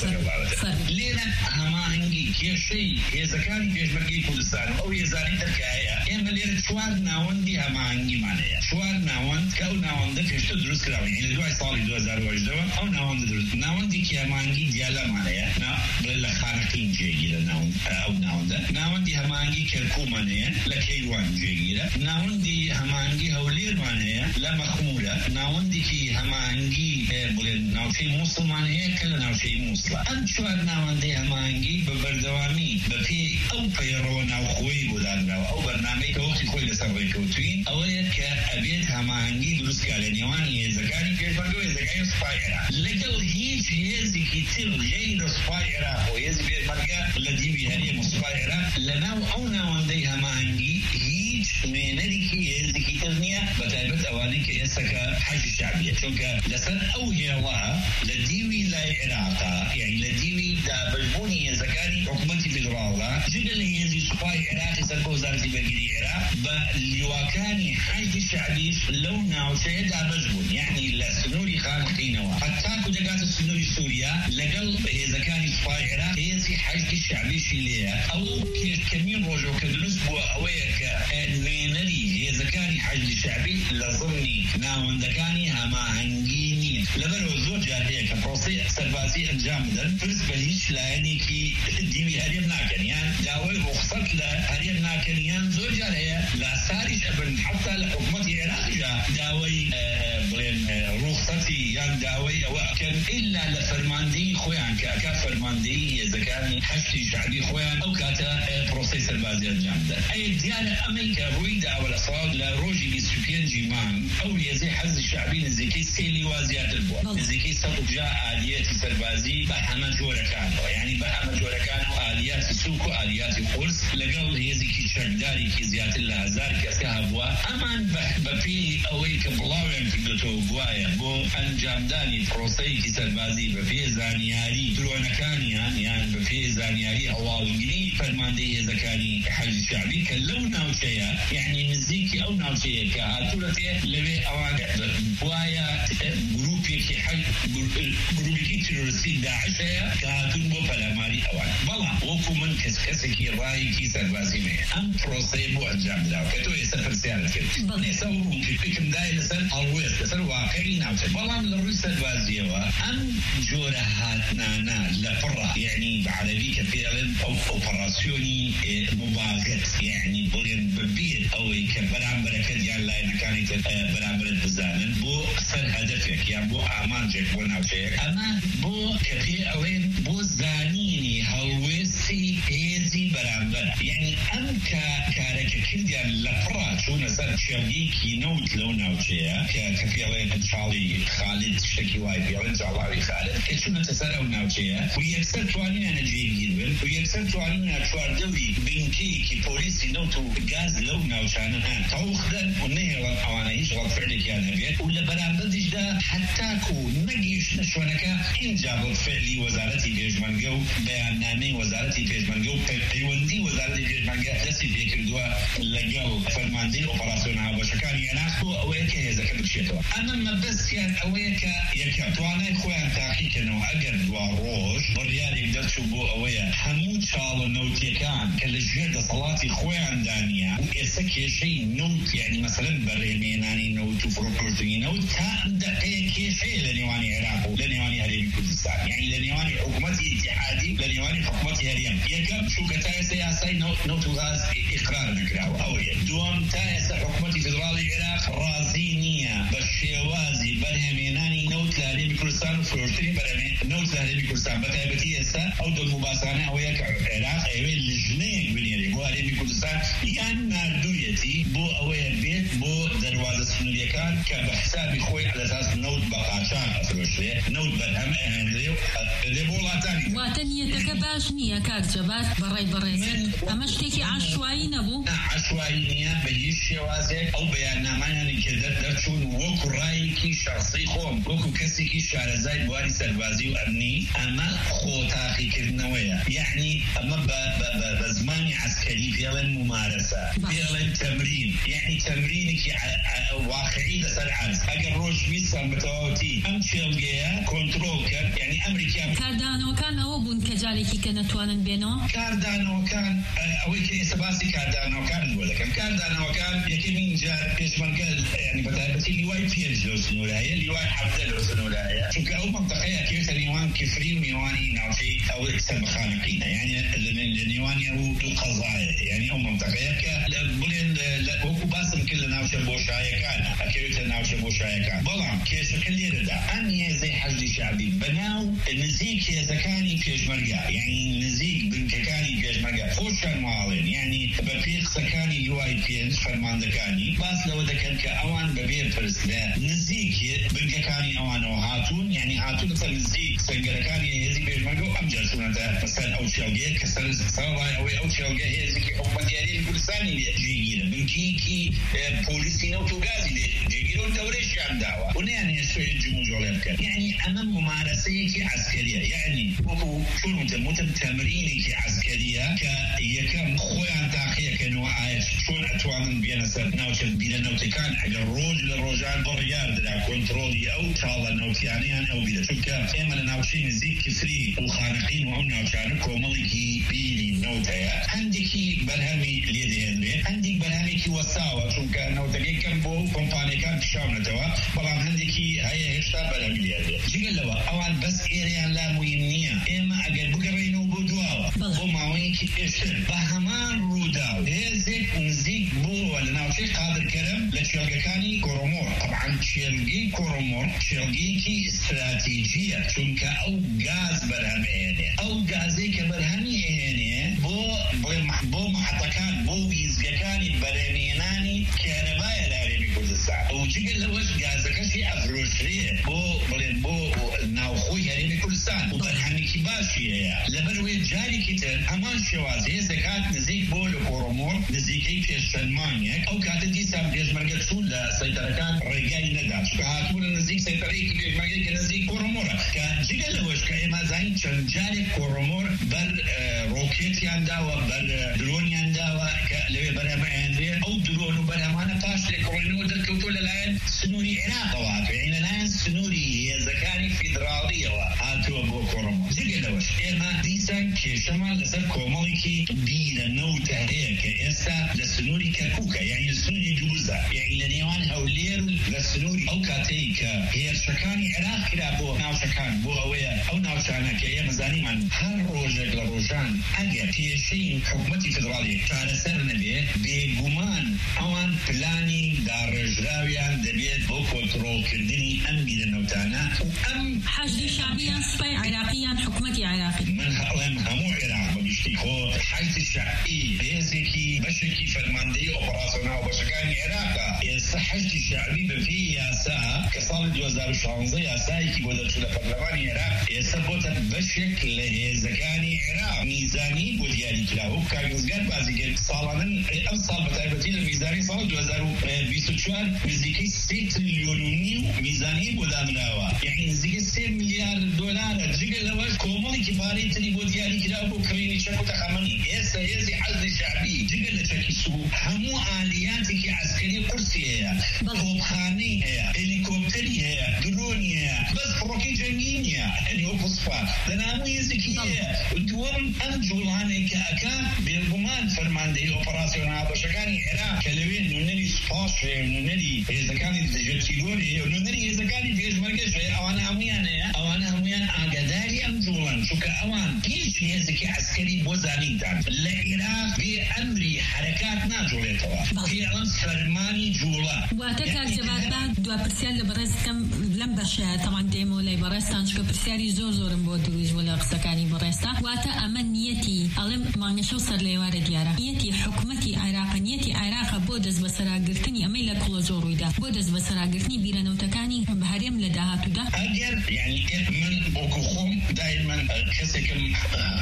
لێرە هەماهەنگی کێشەی هێزەکانی پێشمەرگەی کوردستان و ئەو هێزانی ترکە هەیە. ئێمە لێرە چوار ناوەندی هەماهەنگیمان هەیە، چوار ناوەند کە ئەو ناوەندە پێشتر دروست کراوە لە دوای ساڵی دوو هەزار و هەژدەوە ئەو ناوەندە دروست. ناوەندێکی هەماهەنگی دیالەمان هەیە لە خانەقین جێگیرە ئەو ناوەندە. ناوەندی هەماهەنگی کەرکوومان هەیە لە کەیوان جێگیرە. ناوەندی هەماهەنگی هەولێرمان هەیە لە مەخمورە. ناوەندێکی هەماهەنگی بڵێن ناوچەی مووسڵمان هەیە کە لە ناوچەی مووسڵە. ئەم چوار ناوەندەی هەماهەنگی بە بەردەوامی بەپێی ئەو پەیڕەوە ناوخۆیی بۆدانراوە. ئەو بەرنامەی کە وەختی خۆی لەسەر ڕێکەوتوین ئەوەیە کە ئەبێت هەماهەنگی دروستکا لە نێوانی هێزەکانی پێشمەرگە و هێزەکانی سوپای عێراق لەگەڵ هیچ هێزێکی تر غەیرە سوپای عێراق و هێزی پێشمەرگە لە دیوی هەرێم و سوپای عێراق لەناو ئەو ناوەندەی هەماهەنگی هیچ وێنەرێکی هێزێکی تر نییە، بەتایبەت ئەوانەی کە ئێستاکە حەشی شعبیە. چونکە لەسەر ئەو هێڵە لە دیوی لای عێراقا یعنی لە دیوی دابشبوونی هێزەکانی حکوومەتی فیدراڵە جگە لە هێزی سوپای عێراقی سەر وەزارەتی بەرگریی عێراق بە لیواکانی حەشی شعبیش لەو ناوچەیە دابشبوون. یعنی لە سنووری خانقینەوە هەتاکو دەگاتە سنووری سووریا لەگەڵ هێزەکانی سوپای عێراق هێزی حەشی شعبیشی لێیە. ئەو کەمین ڕۆژەوە کە دروست بووە ئەوەیە کە نوێنەری هێزەکانی حەشی شعبی لە ضمنی ناوەندەکانی هەماهەنگی نییە. لەبەرەوە زۆر جار هەیە کە پرۆسەی سەربازی ئەنجام بدەن پرس بە هیچ لایەنێکی دیوی هەرێم ناکەن یان داوای ڕوخسەت لە هەرێم ناکەن یان زۆر جار هەیە لە ئاساریش ئەبن حتا لە حکوومەتی عێراقیدا داوای بڵێن ڕوخسەتی یان داوای ئەوە ئەکەن ئیلا لە فەرماندەی خۆیان کە ئەکا فەرماندەی هێزەکانی حەشتی شعبی خۆیان ئەو کاتە پرۆسەی سەربازی ئەنجام بدەن. ئەی دیارە ئەمەی کە ڕووی داوە لە ساڵ لە ڕۆژی بیست و پێنجی مانگ ئەو هێزەی حەزی شعبی نزیکەی سێ لیوا زیاتر بووە، نزیکەی سەد و پەنجا ئالیەتی سەربازی بە هەمە جۆرەکانەوە، یعنی بە هەمە جۆرەکان و ئالیاتی سووک و ئالیاتی قورس لەگەڵ هێزێکی چەکدارێکی زیاتر لە هەزار کەسکە هەبووە. ئەمان بەپێی ئەوەی کە بڵاویان کردوتەوە گوایە بۆ ئەنجامدانی پرۆسەیەکی سەربازی بەپێی زانیاری درۆنەکانیان یان بەپێی زانیاری هەواڵگیری فەرماندەی هێزەکانی حەشی شعبی کە لەو ناوچەیە یعنی نزیکی ئەو ناوچەیە کە هاتوورەتێ لەوێ ئەوان وایە گروپێکی گروپێکی تیرۆریستی داعش هەیە کە هاتوون بۆ پەلاماری ئەوان. بەڵام وەکو من کەس کەسێکی ڕایەکی سەربازی مەیە ئەم پرۆسەیە بۆ ئەنجام دراوە کە تۆ ئێستا پرسیارت کرد. ئێستا ڕوونکردێکم دایە لەسەر هەڵوێست لەسەر واقعی ناوچە. بەڵام لە ڕووی سەربازیەوە ئەم جۆرە هاتنانە توانە لە پڕە یعنی بەعەرەبی کە پێڵێن ئۆپەراسیۆنی مباغت یعنی بڵێن ببێت ئەوەی کە بەرامبەرەکەت یان لایەنەکانی تر بەرامبەرت بزانن بۆ سەر هەدەفێک یان بۆ ئامانجێک بۆ ناوچەیەک ئەمە بۆ کە پێ ئەوەن بۆ زانینی هەڵوێستی هێزی بەرامبەر یعنی ئەم کارێکە کردیان لە پڕە چوونە سەر چێڵگەیەکی نەوت لەو ناوچەیە کە کە پێڵێن چاڵی خالد شتێکی وای پێڵێن جاڵاوی خالد کە چوونەتە سەر ئەو ناوچەیە و یەکسەر توانیانە جێگیر بن و یەکسەر توانیانە چواردەوری بنکەیەکی پۆلیسی نەوت و گاز لەو ناوچانە هەن تەواوخدەن و نەهێڵن ئەوانە هیچ ڕەتفردێکیان هەبێت و لە بەرامبەردیشدا حتاکو نەگەیشتنە شوێنەکە اینجا بۆ فعلی وەزارەتی پێشمەرگە و بەیاننامەی وەزارەتی پێشمەرگە و پەیوەندی وەزارەتی پێشمەرگە دەستی پێکردووە لەگەڵ فەرماندەی ئۆپەراسیۆن هاوبەشەکانی عێراق بۆ ئەوەیە کە هێزەکە بچێتەوە. ئەمە مەبەستیان ئەوەیە کە یەکەم توانای خۆیان تاقیکردنەوە ئەگەر دوا ڕۆژ بڕیارێک دەرچوو بۆ ئەوەیە هەموو چاڵە نەوتیەکان کە لە ژێر دەسەڵاتی خۆیان دانیە و ئێستا کێشەی نەوت یعنی مەسەلەن بەڕێمێنانی نەوت و فڕۆکردنی نەوت تا ئەم دەقەیە کێشەیە لە نێوانی عێراق و لە نێوانی هەرێمی کوردستان یعنی لە نێوانی حکوومەتی ئیتیحادی لە نێوانی حکوومەتی هەرێم. یەکەم چووکە تا ئێستا یاسای نەوت و غاز ئیقرار نەکراوە ئەوەیە. دووەم تا ئێستا حکوومەتی فێدراڵی عێراق ڕازی نییە بە شێوازی بەرهەمێنانی نەوت لە هەرێمی کوردستان و فرۆشتنی بەرهەمێ نەوت لە هەرێمی کوردستان بەتایبەتی ئێستا ئەو دڵموباسانە ئەوەیە کە عێراق ئەوێ لژنەیەک بنێرێ بۆ هەرێمی کوردستان یان ناردوویەتی بۆ ئەوەیە بێت بۆ دەروازە سنووریەکان کە بە حسابی خۆی على ئەساس نەوت بە قاچان ئەفرۆشرێ نەوت بەرهەم ئەهێنرێ و دێ بۆ وڵاتانی واتە نیەتەکە باش نییە کاک جەبار بەڕێ بەڕێزن ئەمە شتێکی عاشوایی نەبوو عاشوایی نییە بە هیچ شێوازێک ئەو بەیاننامانیانی کە دەرچوون وەکو ڕایەکی شەخسی خۆم وەکو کەسێکی شارەزای بواری سەربازی و ئەمنی ئەمە خۆتاقیکردنەوەیە یعنی ئەمە بە زمانی عسکەری پێڵێن ممارەسە پێڵێن تەمرین یعنی تەمرینێکی واقعی لەسەر عەرز ئەگەر ڕۆژ بیستان بەتەواوەتی ئەم چێڵگەیە کۆنتڕۆڵ کرد یعنی ئەمریکا کاردانەوەکان ئەوە بوون کە جارێکی کە نەتوانن بێنەوە کاردانەوەکان ئەوەی کە ئێستا باسی کاردانەوەکان بۆ دەکەم کاردانەوەکان یەکەمین جار پێشمەرگە یعنی بەتایبەتی لیوای پێنج لەو سنوورایە لیوای حەڤدە لەو سنوورایە چونکە ئەو مەنتەقەیە کێوێتە نێوان کفری و نێوانی ناوچەی ئەو سەربەخانەقینە یعنی لە نێوانی ئەو دوو قەزایە یعنی ئەو مەنتەقەیە کە بڵێن وەکو باسم کرد لە ناوچە بۆشایەکان ئەکەوێتە ناوچە بۆشایەکان بەڵام کێشەکە لێرەدا ئەم هێزەی حەشدی شعبی بەناو نزیک هێزەکانی پێشمەرگە یعنی نزیک بنکەکانی پێشمەرگە خۆشیان ماڵێن یعنی بە پێ قسەکانی لیوای پێنج فەرماندەکانی باس لەوە دەکەن کە ئەوان بەبێ پرس لە نزیک بنکەکانی ئەوانەوە هاتوون یعنی هاتوون لەسەر نزیک سەنگەرەکانی هێزی پێشمەرگە و ئەم جار چوونەتە بەسەر ئەو چێڵگەیە کە سەرڕای ئەوەی ئەو چێڵگە هێزێکی حکوومەتی هەرێمی کوردستانی جێگیرە بنکەیەکی پۆلیسی نەوت و گازی جێگیرە و دەورەیشیان داوە و نەیانێ سوێن جموجۆڵێ بکەن یعنی ئەمە ممارەسەیەکی عەسکەریە یعنی وەکو چۆن وتم وتم تەمرینێکی عەسکەریە کە یەکەم خۆیان تاقیەکەنەوە ئایا چۆن ئەتوانن بێنە سەر ناوچە بیرە نەوتەکان ئەگەر ڕۆژ لە ڕۆژان بڕیار درا کۆنتڕۆڵی ئەو چاڵە نەوتیانیان ئەو بیرە چونکە ئێمە لە ناوچەی نزیک کفری و خانەقین و ئەو ناوچانە کۆمەڵێکی بیری نەوتەیە هەندێکی بەرهەمی لێدێنرێ هەندێک بەرهەمێکی وەساوە چونکە نەوتەکەی کەم بۆ کۆمپانیەکان پیشاونەتەوە بەڵام هەندێکی هەیە هێشتا بەرهەمی لێدێ جگەل لەوە ئەوان بەس ئێرەیان لا موهیم نییە ئێمە ئەگەر بگەڕێنەوە بۆ دواوە بۆ ماوەیەکی پێشتر بە هەمان ڕوودا و هێزێک نزیک بووە لە ناوچەی قادرکەرم لە چێڵگەکانی کۆڕۆمۆر طبعاً چێڵگەی کۆڕۆمۆر چێڵگەیەکی استراتیجیە چونکە ئەو گاز بەرهەمێنێ ئەو گازەی کە بەرهەمی ئێنێ بۆ بۆ محەتەکان بۆ ویزگەکانی بەرهەمێنانی کارەبایە لە هەرێمی کوردستان و جگەل لەوەش گازەکەشی ئەفرۆشرێ بۆ بڵێن بۆ ناوخۆی هەرێمی کوردستان و بەرهەمێکی باشی هەیە لەبەرەوەی جارێکی تر هەمان شێواز هێزەکات نزیک بۆ لە کۆڕۆمۆر نزیکەی پێشتەنمانیەک ئەو کاتە دیسان پێشمەرگە چوون لە سەیتەرەکان ڕێگای نەدا چونکە هاتوونە نزیک سەیتەرەیەکی پێشمەرگەی کە نزیک کۆڕۆمۆرە کە جگەل لەوەش کە ئێمە زانین چەند جارێک کۆڕۆمۆر بەر ڕۆکێتیان داوە بەر درۆنیان داوە کە لەوێ بەرهەمە ئەهێنرێ ئەو درۆن و بەرهەمانە پاش لێکۆڵینەوە دەرکەوتۆ لەلایەن سنووری عێراقەوە هاتووە یعنی لەلایەن سنووری هێزەکانی فیدراڵیەوە هاتووە بۆ كورم جيلوش إما ديسان كشمال لسر كومالكي بينا نوت هي كإسا لسنوري ككوكا يعني لسنوري جوزا يعني لنيوان هولير لسنوري أو كاتيك هي شكاني عراق كلا بو ناو شكان بو أويا أو ناو شانا كي مزاني من هر روجك لروجان أجر كيشين حكومتي فدرالي كان سر نبي بجمان أوان بلاني دار جراويان دبيت بو كنترول كردني أم بيد النوتانا وأم حشد شعبيا سباي عراقيا حكومتي عراقي من هؤلاء همو عراق بيشتي خو حيث الشعبي بيزكي بشكي فرماندي أوبراسيونال وبشكاني عراقا يصحش الشعبي بفي ياسا كصال دوزار وشانزة ياسا كي بودر شو لبرلماني عراق يثبت بشكل هزكاني عراق ميزاني بوديالي كلاهو كاغزغان بازيجل صالان أم صال بتاعتي الميزاني صال دوزار وبيست وشوار مزيكي ستة مليون ميزاني بودامناوا يعني زي ستة مليار دولار جيجل لواش كومالي كباري تري بوديالي كلاهو كريني شكو تخمني يسا يزي حزن الشعبي جيجل تشكيسو همو آلياتك عسكري قرصي هي خوبخاني هي هليكوبتري هي دروني هي بس بروكي جنين هي يعني هو فصفا دنامو يزكي هي ودوم أنجولاني كأكا بالبمان فرماندي أوبراسيونال بشكاني عراق كلوين نونري سباش نونري إذا كان جتيلوري نونري إذا كان فيش مركز أوانا أميان أوانا أميان أقداري أنجولان شو كأوان كيش يزكي عسكري بوزاني دان العراق بأمري حركات ناجولتها في علم فرماني جولا واتكا جبات بعد دوا برسيال لبرز كم لم بشا طبعا ديمو لي برستان شكو برسيالي زور زور مبودروز ولا قسكاني برستا واتا أمن نيتي ألم ما نشو صار لي وارد يارا نيتي حكومتي عراق نيتي عراق بودز بسرا قرتني أميلا كل زورويدا بودز بسرا قرتني بيرا نوتكاني بهاريم لداهاتو دا أجر يعني من بوكوخوم دائما كسكم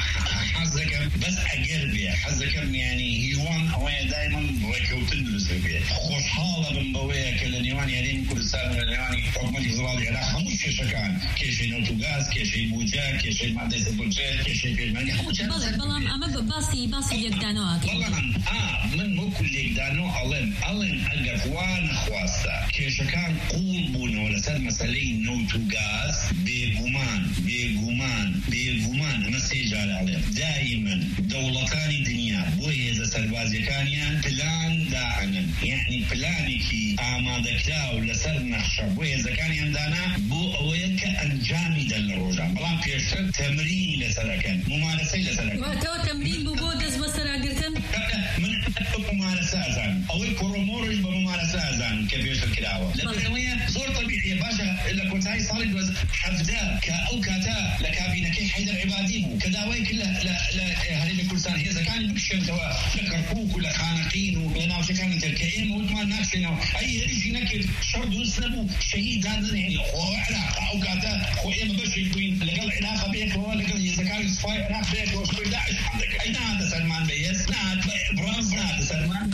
حزكم بس أجر بيه حزكم يعني هيوان أوي دائما ركوتن بسبيه خوش حالة بمبويه كلنيوان يعني كل سنة كلنيواني حكومتي زرالي عراق هموش كشكان كيشي نوتو غاز كيشي بوجا كيشي مادة بوجا كيشي بيجماني هموش بلى بلام أما باسي باسي يقدانو أكيد بلام آه من مو كل يقدانو ألم ألم أقفوان خواستا كيشكان قلبون ولا سر مسألين نوتو غاز بيجمان بيجمان بيجمان مسيج عليهم دائما دولتان الدنيا بوي إذا سربازي كانيان بلان داعنا يعني بلانكي آمادكتا ولا سر نخشة بوي إذا كانيان دانا بو أويك أنجامي دل الرجام بلان بيشتر تمرين لسركن ممارسة لسركن واتو تمرين ببودز بسرا قرتن من أكبر ممارسة أزان أول كورومورج بممارسة أزان كبيرت الكلاوة لكن هي زور طبيعية باشا إلا كنت هاي صارت وز حفدا كأو كاتا لكابينكي حيدر عباديبو كداوي كلها لا لا هذه كل سنة إذا كان بكشن توا لكركوك ولا خانقين ولا وش كان تركيم وما ناكسنا أي هرجي نكد شرد وسنبو شهيد هذا يعني هو علاقة أو كاتا هو إما بس يكون لقل علاقة بيك هو لقل إذا كان سفاي علاقة بيك وشوي داعش عندك أي نهار سلمان بيس نهار برانس نهار سلمان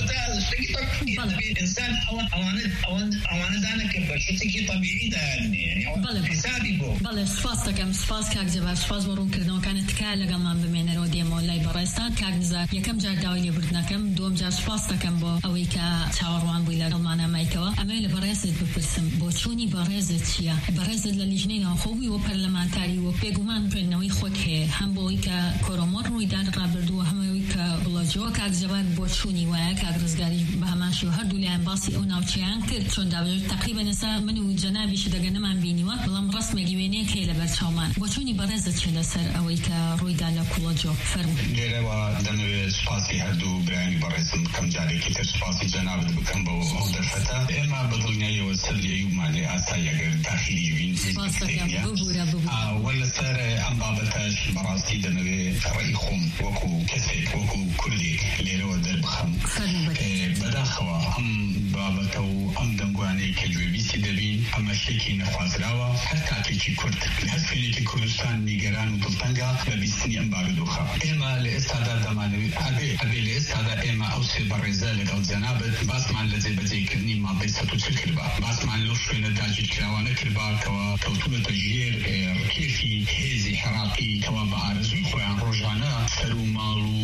إنسان أوان أوان أوان أوان دانك بشتكي طبيعي داني يعني حسابي بو بله سپاس دکم سپاس که جواب سپاس ورون کردن کانت کال لگام بمن رو دیم ولی برایستان که نزار یکم جار داولی برد نکم دوم جار سپاس دکم با اوی که چهاروان بویلا دلمانه مایکوا اما برایست بپرسم بچونی برایست چیا برایست للیجنین خوبی و پارلمانتاری و پیگمان کننوی خود که هم بوی که کارامور روی دار رابردو هم بوی که بلاجو که جواب بچونی و که رزگاری به همانشی و هر دولی انباسی اون اوچیان کرد چون داوری تقریبا نسا منو جنابی شده گنم ام بینیوا بلام رسمی گیوینه که لبرچاومان بچونی برایست چه لسر اوی که روی دار کلاجو فرم. جرا دنوی سپاسی هر دو برای برایستم کم جاری که سپاسی جناب بکن با هودر فتا اما بدلنیای و سری یومانی آسایی اگر داخلی وین. سپاس دکم ببورا ببورا. ولی سر ام بابتش براستی دنوی رای خون وکو کسی وکو کلی لیرو در بخم. فرم بده. بداخوا ام بابتو ام دنگوانی کلوی بیسی دبین اما شکی نخوازراوا حتی که کرد لحظه که کردستان نیگران و دلتنگا ببیسنی ام باردوخا. اما لاستعداد دمانوی ابي ابي لاستعداد اما اوصي بالرزاله او جنابه باس مع الذي بدي كرني ما بيستو تكربا باس مع لوش بين داجي كراوانه كربا كوا توتو تجير كيفي هزي حراقي كوا بعرزو خوان روجانا فرو مالو مول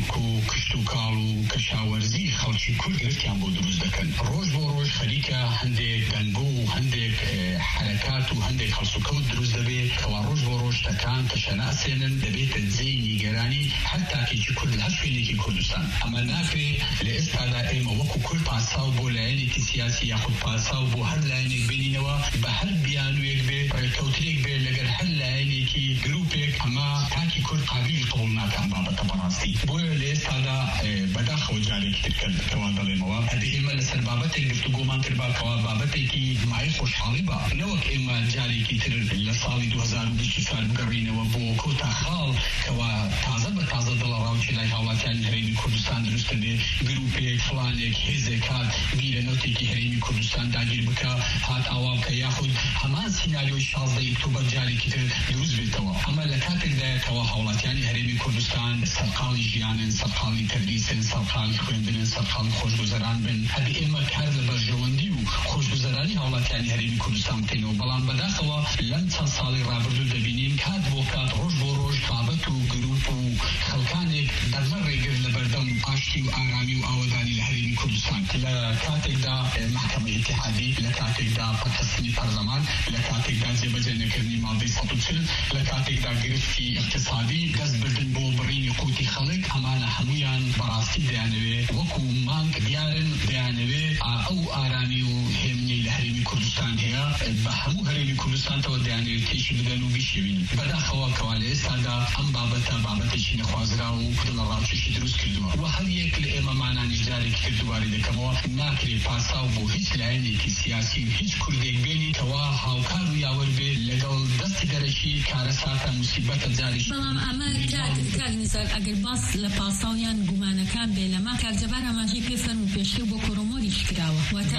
تۆکۆ کشت و کاڵ و کەشاوەرزی خەڵکی کورد گرفتیان بۆ دروست دەکەن. ڕۆژ بۆ ڕۆژ خەریکە هەندێک دەنگۆ و هەندێک حرەکات و هەندێک هەڵسوکەوت دروست دەبێت کەوا ڕۆژ بۆ ڕۆژ تەکان تەشەناسێنن دەبێتە جێی نیگەرانی هەر تاکێکی کورد هەر شوێنێکی کوردستان. ئەمە ناکرێت لە ئێستادا ئێمە وەکو کورد پاساو بۆ لایەنێکی سیاسی یاخود پاساو بۆ هەر لایەنێک بینینەوە بە هەر بیانوێک بێ ڕێکەوترێک بێ لەگەر هەر لایەنێکی گروپێک ئەمە تاکی کورد قابلی قبول ناکەن بابەتە بەڕاستی. بۆیە لە ئێستادا بەداخەوە جارێکی ترکرد کەوا دەڵێمەوە هەبێ ئێمە لەسەر بابەتێک گفتوگۆمان کرد باکەوا بابەتێکی مای خۆشحاڵی بە نەوەک ئێمە جارێکی تر لە ساڵی دو هەزار و بیست و چوار بگەڕینەوە بۆ کۆتا خاڵ کەوا تازە بە تازە دڵەڕاوچی لای هاوڵاتیانی هەرێمی کوردستان دروستە بێ گروپێک فڵانێک هێزێک هات بیرە نەوتێکی هەرێمی کوردستان داگیر بکە هات ئاوا بکە یاخود هەمان سیناریۆی شازدەی ئۆکتۆبەر جارێکی تر دروست بێتەوە. ئەمە لە کاتێکدایە کەوا هاوڵاتیانی هەرێمی کوردستان سەرقاڵی ژیانن، سەرقاڵی تەدریسن، سەرقاڵی خوێندنن، سەرقاڵی خۆشگوزەران بن. هەبێ ئێمە کار لە بەرژەوەندی و خۆشگوزەرانی هاوڵاتیانی هەرێمی کوردستان بکەینەوە. بەڵام بەداخەوە لەم چەند ساڵی ڕابردوو دەبینین کات بۆ کات ڕۆژ بۆ ڕۆژ بابەت و گروپ و خەڵکانێک دەرمە ڕێگر لە بەردەم ئاشتی و ئارامی و ئاوەدانی لە هەرێمی کوردستان لە کاتێکدا محکەمەی ئیتحادی، لە کاتێکدا پەتەسنی پەرلەمان، لە کاتێکدا جێبەجێ نەکردنی مادەی سەد و چل، لە کاتێکدا گرفتی اقتصادی دەست بردن بۆ بڕینی قوتی خەڵک. ئەمانە هەمویان بەڕاستی دەیانەوێ وەکو مانگ دیارن دەیانەوێ ئەو ئارامی و هێمنەی لە هەرێمی کوردستان هەیە بە هەموو هەرێمی کوردستانەوە دەیانەوێت تێشی بدەن و بیشێوین. بەداخەوە کەوا لە ئێستادا ئەم بابەتە بابەتێکی نەخوازرا و دڵەڕاوچێکی دروست کردووە و هەر یەک لە ئێمە مانانیش جارێکی تر دووبارەی دەکەمەوە ناکرێت پاساو بۆ هیچ لایەنێکی سیاسی و هیچ کوردێک بێنی کەوا هاوکار و یاوەر بێ لەگەڵ دەستی دەرەکی کارەساتە موسیبەتە جاریش. بەڵام ئەمە کاک نزار ئەگەر باس لە پاساویان گومانەکان بێ لەما کاکجەبار ئاماژەی پێ فەرموو پێشتر بۆ کۆرۆمۆریش کراوە. واتە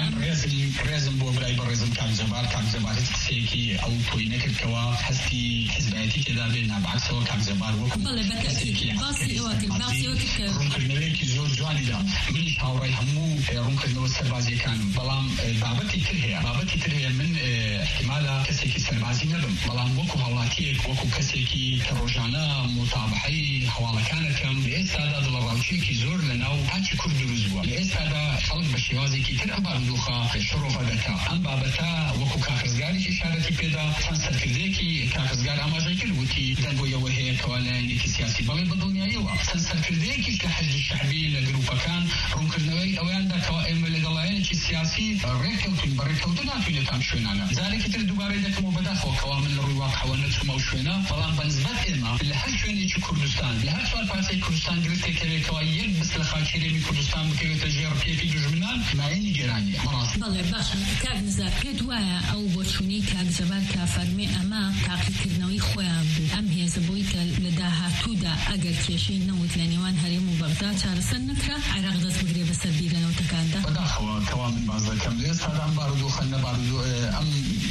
ڕێزم بۆ برای بەڕێزم کاکجەبار کاکجەبار هیچ قسەیەکی ئەو تۆی نەکردکەوە هەستی حیزبایەتی تێدا بێ نابعکسەوە کاکجەبار وەکو بەڵێ بەتەکید باسی ئەوە کرد باسی ئەوە کرد کە ڕوونکردنەوەیەکی زۆر جوانیدا منیش هاوڕای هەموو ڕوونکردنەوە سەربازیەکانم. بەڵام بابەتی تر هەیە بابەتی تر هەیە من احتیمالە کەسێکی سەربازی نەبم بەڵام وەکو هاوڵاتیەک وەکو کەسێکی کە ڕۆژانە متابعەی هەواڵەکانەکەم لە ئێستادا دڵەڕاوچێکی زۆر لەناو تاکی کورد دروست بووە. لە ئێستادا خەڵک بە شێوازێکی تر ئەم بارودۆخە شڕۆڤە دەکا. ئەم بابەتە وەکو کاکەزگاریش ئیشارەتی پێدا چەند سەرکردەیەکی کاکەزگار ئاماژەی کرد وتی دەنگۆیەوە هەیە کەوا لایەنێکی سیاسی بەڵێ بەدڵنیاییەوە چەند سەرکردەیەکیش لە حەزبی شەعبی لە گروپەکان ڕوونکردنەوەی ئەویاندا کەوا ئێمە لەگەڵ لایەنێکی سیاسی ڕێککەوتین بە ڕێککەوتن ناتوانێت ئەم شوێنانە. جارێکی تر دووبارەی دەکەمەوە بەداخەوە کەوا من لە ڕووی واقعەوە نەچوومە ئەو شوێنە بەڵام بەنسبەت ئێمە لە هەر شوێنێکی کوردستان لە هەر چوار پارچەی کوردستان گرفتێک هەبێتەوە یەک بست لە خاکی هەرێمی کوردستان بکەوێتە ژێر پێکی دوژمنان مایەی گێرانیە. بەڵێ باشە کاک نزار پێت وایە ئەو بۆچوونەی کاکجەبار کە فەرمێ ئەمە تاقیکردنەوەی خۆیان بوو ئەم هێزە بۆی کە لە داهاتوودا ئەگەر کێشەی نەوت لە نێوان هەرێم و بەغدا چارەسەر نەکرا عێراق دەست بگرێ بەسەر بیرەنەوتەکاندا. بەداخەوە کەوا من باز دەکەم لە ئێستادا ئەم بارودۆخە نە بارودۆ ئەم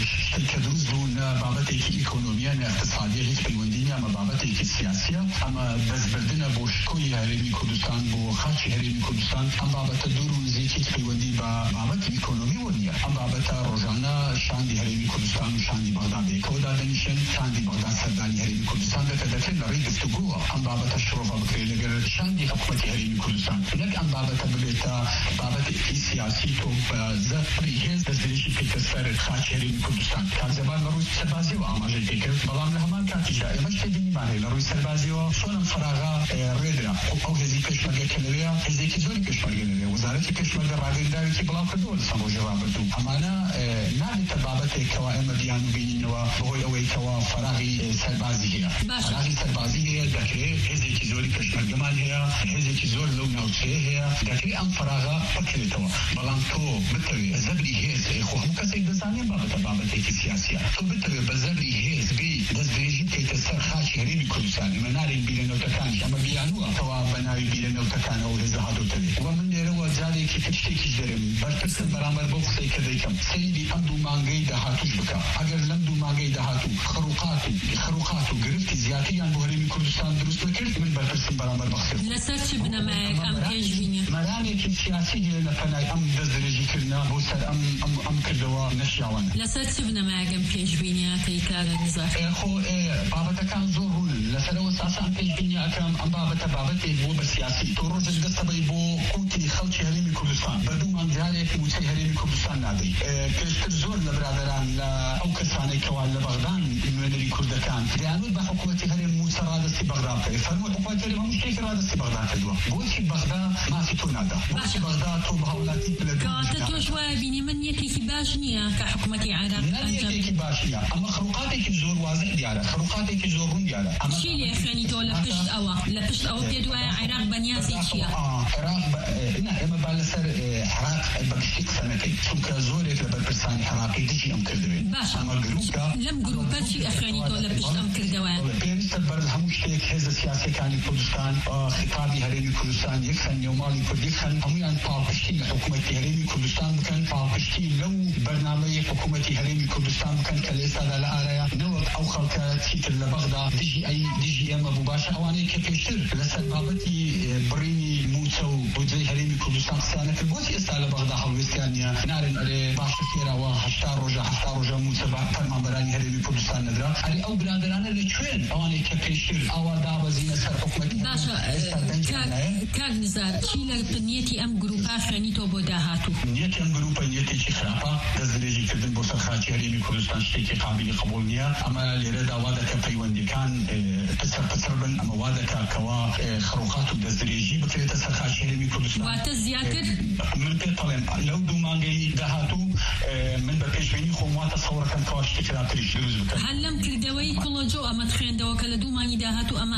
کە دروست بوو نە بابەتێکی ئیکۆنۆمیە نە اقتصادیە هیچ پەیوەندی نیە ئەمە بابەتێکی سیاسیە. ئەمە دەستبردنە بۆ شکۆی هەرێمی کوردستان بۆ خاکی هەرێمی کوردستان. ئەم بابەتە دوور و نزیکی هیچ پەیوەندی بە بابەتی ئیکۆنۆمی وە نیە. ئەم بابەتە ڕۆژانە شاندی هەرێمی کوردستان و شاندی بەغدا بێکەوەدا دەنیشن شاندی بەغدا سەردانی هەرێمی کوردستان دەکە دەکرێت لە ڕێی گفتوگۆوە ئەم بابەتە شڕۆڤە بکرێت لەگەر شاندی حکوومەتی هەرێمی کوردستان نەک ئەم بابەتە ببێتە بابەتێکی سیاسی تۆ بە زەفری هێز دەستبێژی پێکە سەر خاکی هەرێمی کوردستان. کاکجەبار لە ڕووی سەربازیەوە ئاماژەی پێکرد بەڵام لە هەمان کاتیشدا ئێمەش تێبینیمان هەیە لە ڕووی سەربازیەوە چۆن فەراغا ڕێدرا ئەو هێزی پێشمەرگە کە لەوەیە هێزێکی زۆری پێشمەرگە لەوەیە وەزارەتی پێشمەرگە ڕاگەیانداوێتی بڵاو کردووە لە ڕۆژی ڕابردوو. ئەمانە نابێتە بابەتێک کەوا ئێمە بیان و بینینەوە بەهۆی ئەوەی کەوا فەراغی سەربازی هەیە. فەراغی سەربازی هەیە دەکرێت هێزێکی زۆری پێشمەرگەمان هەیە هێزێکی زۆر لەو ناوچەیە هەیە دەکرێت ئەم فەراغا بکرێتەوە. بەڵام تۆ بتەوێت زەبری هێز خۆ هەموو کەسێک دەزانێت بابەتە بابەتێکی سیاسیە تۆ بتەوێت بە زەبری هێز بێ دەستبێژی بکەیتە سەر خاکی هەرێمی کوردستان. ئێمە نارێن بیرەنەوتەکانیش ئەمە بیانووە کەوا بە ناوی بیرەنەوتەکانەوە هێزە هاتووتەوێت. وە من لێرەوە جارێکی تر شتێکیش دەرم بەرپرسم بەرامبەر بەو قسەی کە دەیکەم سەیری ئەم دوو مانگەی داهاتووش بکە. ئەگەر لەم دوو مانگەی داهاتوو خڕوقات و خڕوقات و گرفتی زیاتریان بۆ هەرێمی کوردستان دروست نکرد من بەرپرسم بەرامبەر بەخسر لەسەر چ بنەمایەک ئەم پێشبینیە مەرانێکی سیاسی لە پەنای ئەم دەستدرێژیکردنە بۆ سەر ئەم ئەم کردەوە نەشیاوانە لەسەر چ بنەمایەک ئەم پێشبینیە کەی کاگە نزار خۆ بابەتەکان زۆر ڕوون لەسەرەوە ساسە ئەم پێشبینیەکەم ئەم بابەتە بابەتێک بۆ بە سیاسی تۆ ڕۆژێک دەستەبەی بۆ قوتی خەڵکی هەرێمی کوردستان بەدوومان جارێک موچەی هەرێمی کوردستان نادەی پێشتر زۆر لە برادەران لە ئەو کەسانەی کەوا لە بەغدان نوێنەری کوردەکان دەیانوت بە حکوومەتی هەرێم موچە ڕادستی بەغدا بکەی فەرمووی حکوومەتی هەرێم هەموو شتێکی ڕادستی بەغدا کردووە بۆچی بەغدا مافی تۆ نادا بۆچی بەغدا تۆ بە هەوڵاتی کەواتە تۆش وایە بینی من یەکێکی باش نییە کە حکوومەتی عێراق یەکێکی باش نییە ئەمە خەروقاتێکی زۆر وازە دیارە خەروقاتێکی زۆر ڕوون دیارە چی لێ خوێنی تۆ لە پشت ئەوە لە پشت ئەوە پێت وایە عێراق بەنیازی چییە عێراق ئێمە با لەسەر عێراق بەگشتی قسە نەکەین چونکە زۆرێک لە بەرپرسانی عێراقی دژی ئەم کردوێت باشە لەم گروپە چی ئەخوێنی تۆ لە پشت ئەم کردەوەیە پێویستە بەرز هەموو شتێک هێزە سیاسیەکانی کوردستان خیتابی هەرێمی کوردستان یەکخەن نێوماڵی کورد یەکخەن هەمویان پاڵپشتی لە حکوومەتی هەرێمی کوردستان بکەن پاڵپشتی لەو بەرنامەی حکوومەتی هەرێمی کوردستان بکەن کە لە ئێستادا لە ئارەیە نەوەک ئەو خەڵکە چیتر لە بەغدا دژی ئەی دژی ئێمە بوو باشە ئەوانەی کە پێشتر لەسەر بابەتی بڕینی موچە و بودجەی هەرێمی کوردستان قسەیان نەکرد بۆچی ئێستا لە بەغدا هەڵوێستیان نییە نارێن ئەرێ باشە فێراوە هەشتا ڕۆژە هەشتا ڕۆژە موچە فەرمانبەرانی هەرێمی کوردستان نەدرا هەری ئەو برادرانە لەکوێن ئەوانەی کە پێشتر ئاوا دابەزینە سەر حکوومەتی باشە کاک نزار چی لە نیەتی ئەم گروپا خوێنی تۆ بۆ داهاتوو نیەتی ئەم گروپە نیەتێکی خراپە دەستدرێژیکردن بۆ سەرخاکی هەرێمی کوردستان شتێکی قابلی قبول نییە ئەمە لێرەدا وا دەکە پەیوەندیەکان پسر پسر بن ئەمە وا دەکا کەوا خەروقات و دەستدرێژی بکرێتە سەرخاکی هەرێمی کوردستان واتە زیاتر من پێت دەڵێم لەو دوو مانگەی داهاتوو من بە پێشبینی خۆم واتە سەوڕەکەم کەوا شتێکی خراپتریش دروست بکەن هەر لەم کردەوەی کڵۆجۆ ئەمەت خوێندەوە کە لە دوو مانگی داهاتوو ئەمە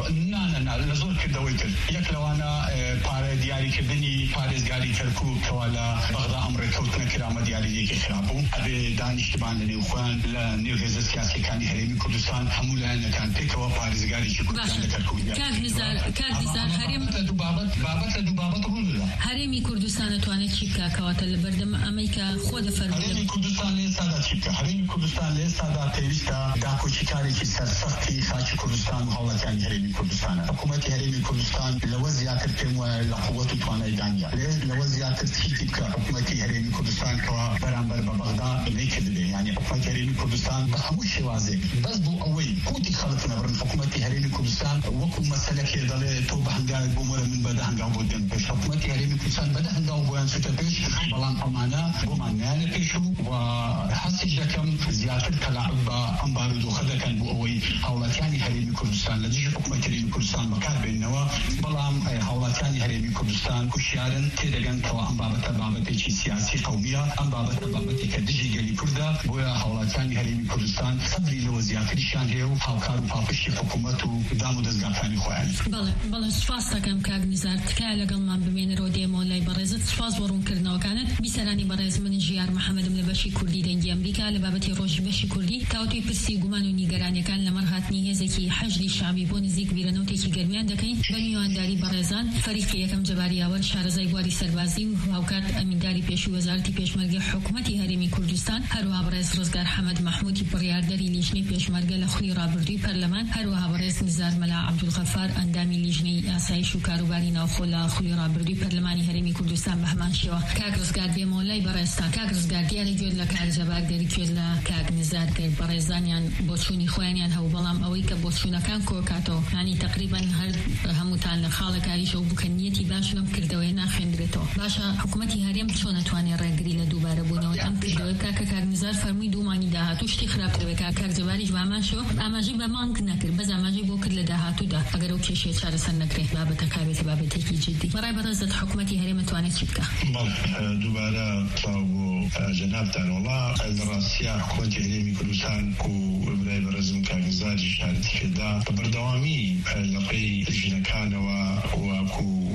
نانە لە زۆر کردەوەی کرد یەک لەوانە پارە دیاریکردنی پارێزگاری کەرکوو کەوا لە بەغدا ئەم ڕێکەوتنە کرا ئەمە دیاریەکی خراپ بوو ئەبێ دانیشتمان لە نێو خۆیان لە نێو هێزە سیاسیەکانی هەرێمی کوردستان هەموو لایەنەکان پێکەوە پارێزگاریی کوردستان لە کەرکوو کاک نزار کاک نزار هەرێم دوو بابەت بابەت لە دوو بابەت ڕووندا هەرێمی کوردستان دەتوانێت چی بکات کەواتە لە بەردەم ئەمەی کە خۆ دەفەرمێت هەرێمی کوردستان لە ئێستادا چی بکات هەرێمی کوردستان لە ئێستادا پێویستە داکۆچیکارێکی سەرسەختی خاکی کوردستان و هەوڵەکانی هەرێمی کوردستانە حکوومەتی هەرێمی کوردستان لەوە زیاتر پێم وایە لە قووەت و توانای دانیا لەوە زیاتر چیتی بکە حکوومەتی هەرێمی کوردستان کەوا بەرامبەر بە بەغدا نەیکردبێ یعنی حکوومەتی هەرێمی کوردستان بە هەموو شێوازێک بەس بۆ ئەوەی قوتی خەڵک نەبڕن حکوومەتی هەرێمی کوردستان وەکو مەسەلەکێ دەڵێ تۆ بە هەنگاوێک بۆ وەرە من بەدە هەنگاو بۆ دێم پێش حکوومەتی هەرێمی کوردستان بەدە هەنگاو بۆیان چوتە پێش بەڵام ئەمانە بۆمان نیانە پێش و حەسیش دەکەم زیاتر تەلاعب بە ئەم بارودۆخە دەکەن بۆ ئەوەی هاوڵاتیانی هەرێمی کوردستان لە دژی حکوومەتی هەرێمی کوردستان بەکاربێنەوە بەڵام هاوڵاتیانی هەرێمی کوردستان کوشیارن تێدەگەن کەوا ئەم بابەتە بابەتێکی سیاسی قەومیە ئەم بابەتە بابەتێکە دژی گەلی کوردە بۆیە هاوڵاتیانی هەرێمی کوردستان سەبری لەوە زیاتریشیان هەیە و هاوکار و پاڵپشتی حکوومەت و دام و دەستگاکانی خۆیان بەڵێ بەڵێ سوپاس دەکەم کاک نزار تکایە لەگەڵمان بمێنەرەوە دێمەوە لای بەڕێزت سوپاس بۆ ڕوونکردنەوەکانت بیسەرانی بەڕێز من ژیار محەممەدم لە بەشی کوردی دەنگی ئەمریکا لە بابەتی ڕۆژی بەشی کوردی تاوتوی پرسی گومان و نیگەرانیەکان لە مەرهاتنی هێزێکی حەشدی شعبی بۆ نزیک بیرەنەوتێکی گەرمیان دەکەین بە میوانداری بەڕێزان فەریقی یەکەم جەباریاوەر شارەزای گواری سەربازی و هاوکات ئەمینداری پێشوو وەزارەتی پێشمەرگە حکوومەتی هەرێمی کوردستان هەروەها بەڕێز ڕزگار حەمەد محمودی بڕیاردەری لیژنەی پێشمەرگە لە خولی ڕابردووی پەرلەمان هەروەها بەڕێز نزار مەلا عەبدولغەفار ئەندامی لیژنەی ئاسایش و کاروباری ناوخۆ لە خولی ڕابردووی پەرلەمانی هەرێمی کوردستان بە هەمان شێوە کاک ڕزگار دێمەوە لای بەڕێزتان کاک ڕزگار دیارە گوێت لە کاک جەبار دەری گوێت لە کاک نزار کرد بەڕێزانیان بۆ چوونی خۆیانیان هەبوو بەڵام ئەوەی کە بۆ چوونەکان کۆکاتەوە ینی تقریبا هەر هەمووتان لە خاڵەکاریشە و بکەنیەتی باش لەم کردەوەی ناخوێندرێتەوە باشە حکوومەتی هەرێم چۆن نەتوانێت ڕێگری لە دووبارە بوونەوە ئەم کردەوەی کاکە کاک نزار فەرمووی دوومانی داهاتوو شتی خراپترەوەی کاک جەباریش باماشەوە ئاماژەی بە مانگ نەکرد بەس ئاماژەی بۆ کرد لە داهاتوودا ئەگەر ئەو کێشەیە چارەسەر نەکرێت بابەتە کابێتە بابەتێکی جدی بەڕای بەڕێزت حکوومەتی هەرێم توانێت چی بکە دووبارە تاو جەنابتان وڵا لە ڕاستیە حکوومەتی هەرێمی کوردستان و برای بەڕێزم کاک نزاری شارەتی پێدا بە بەردەوامی لەقەی ژنەکانەوە وەکو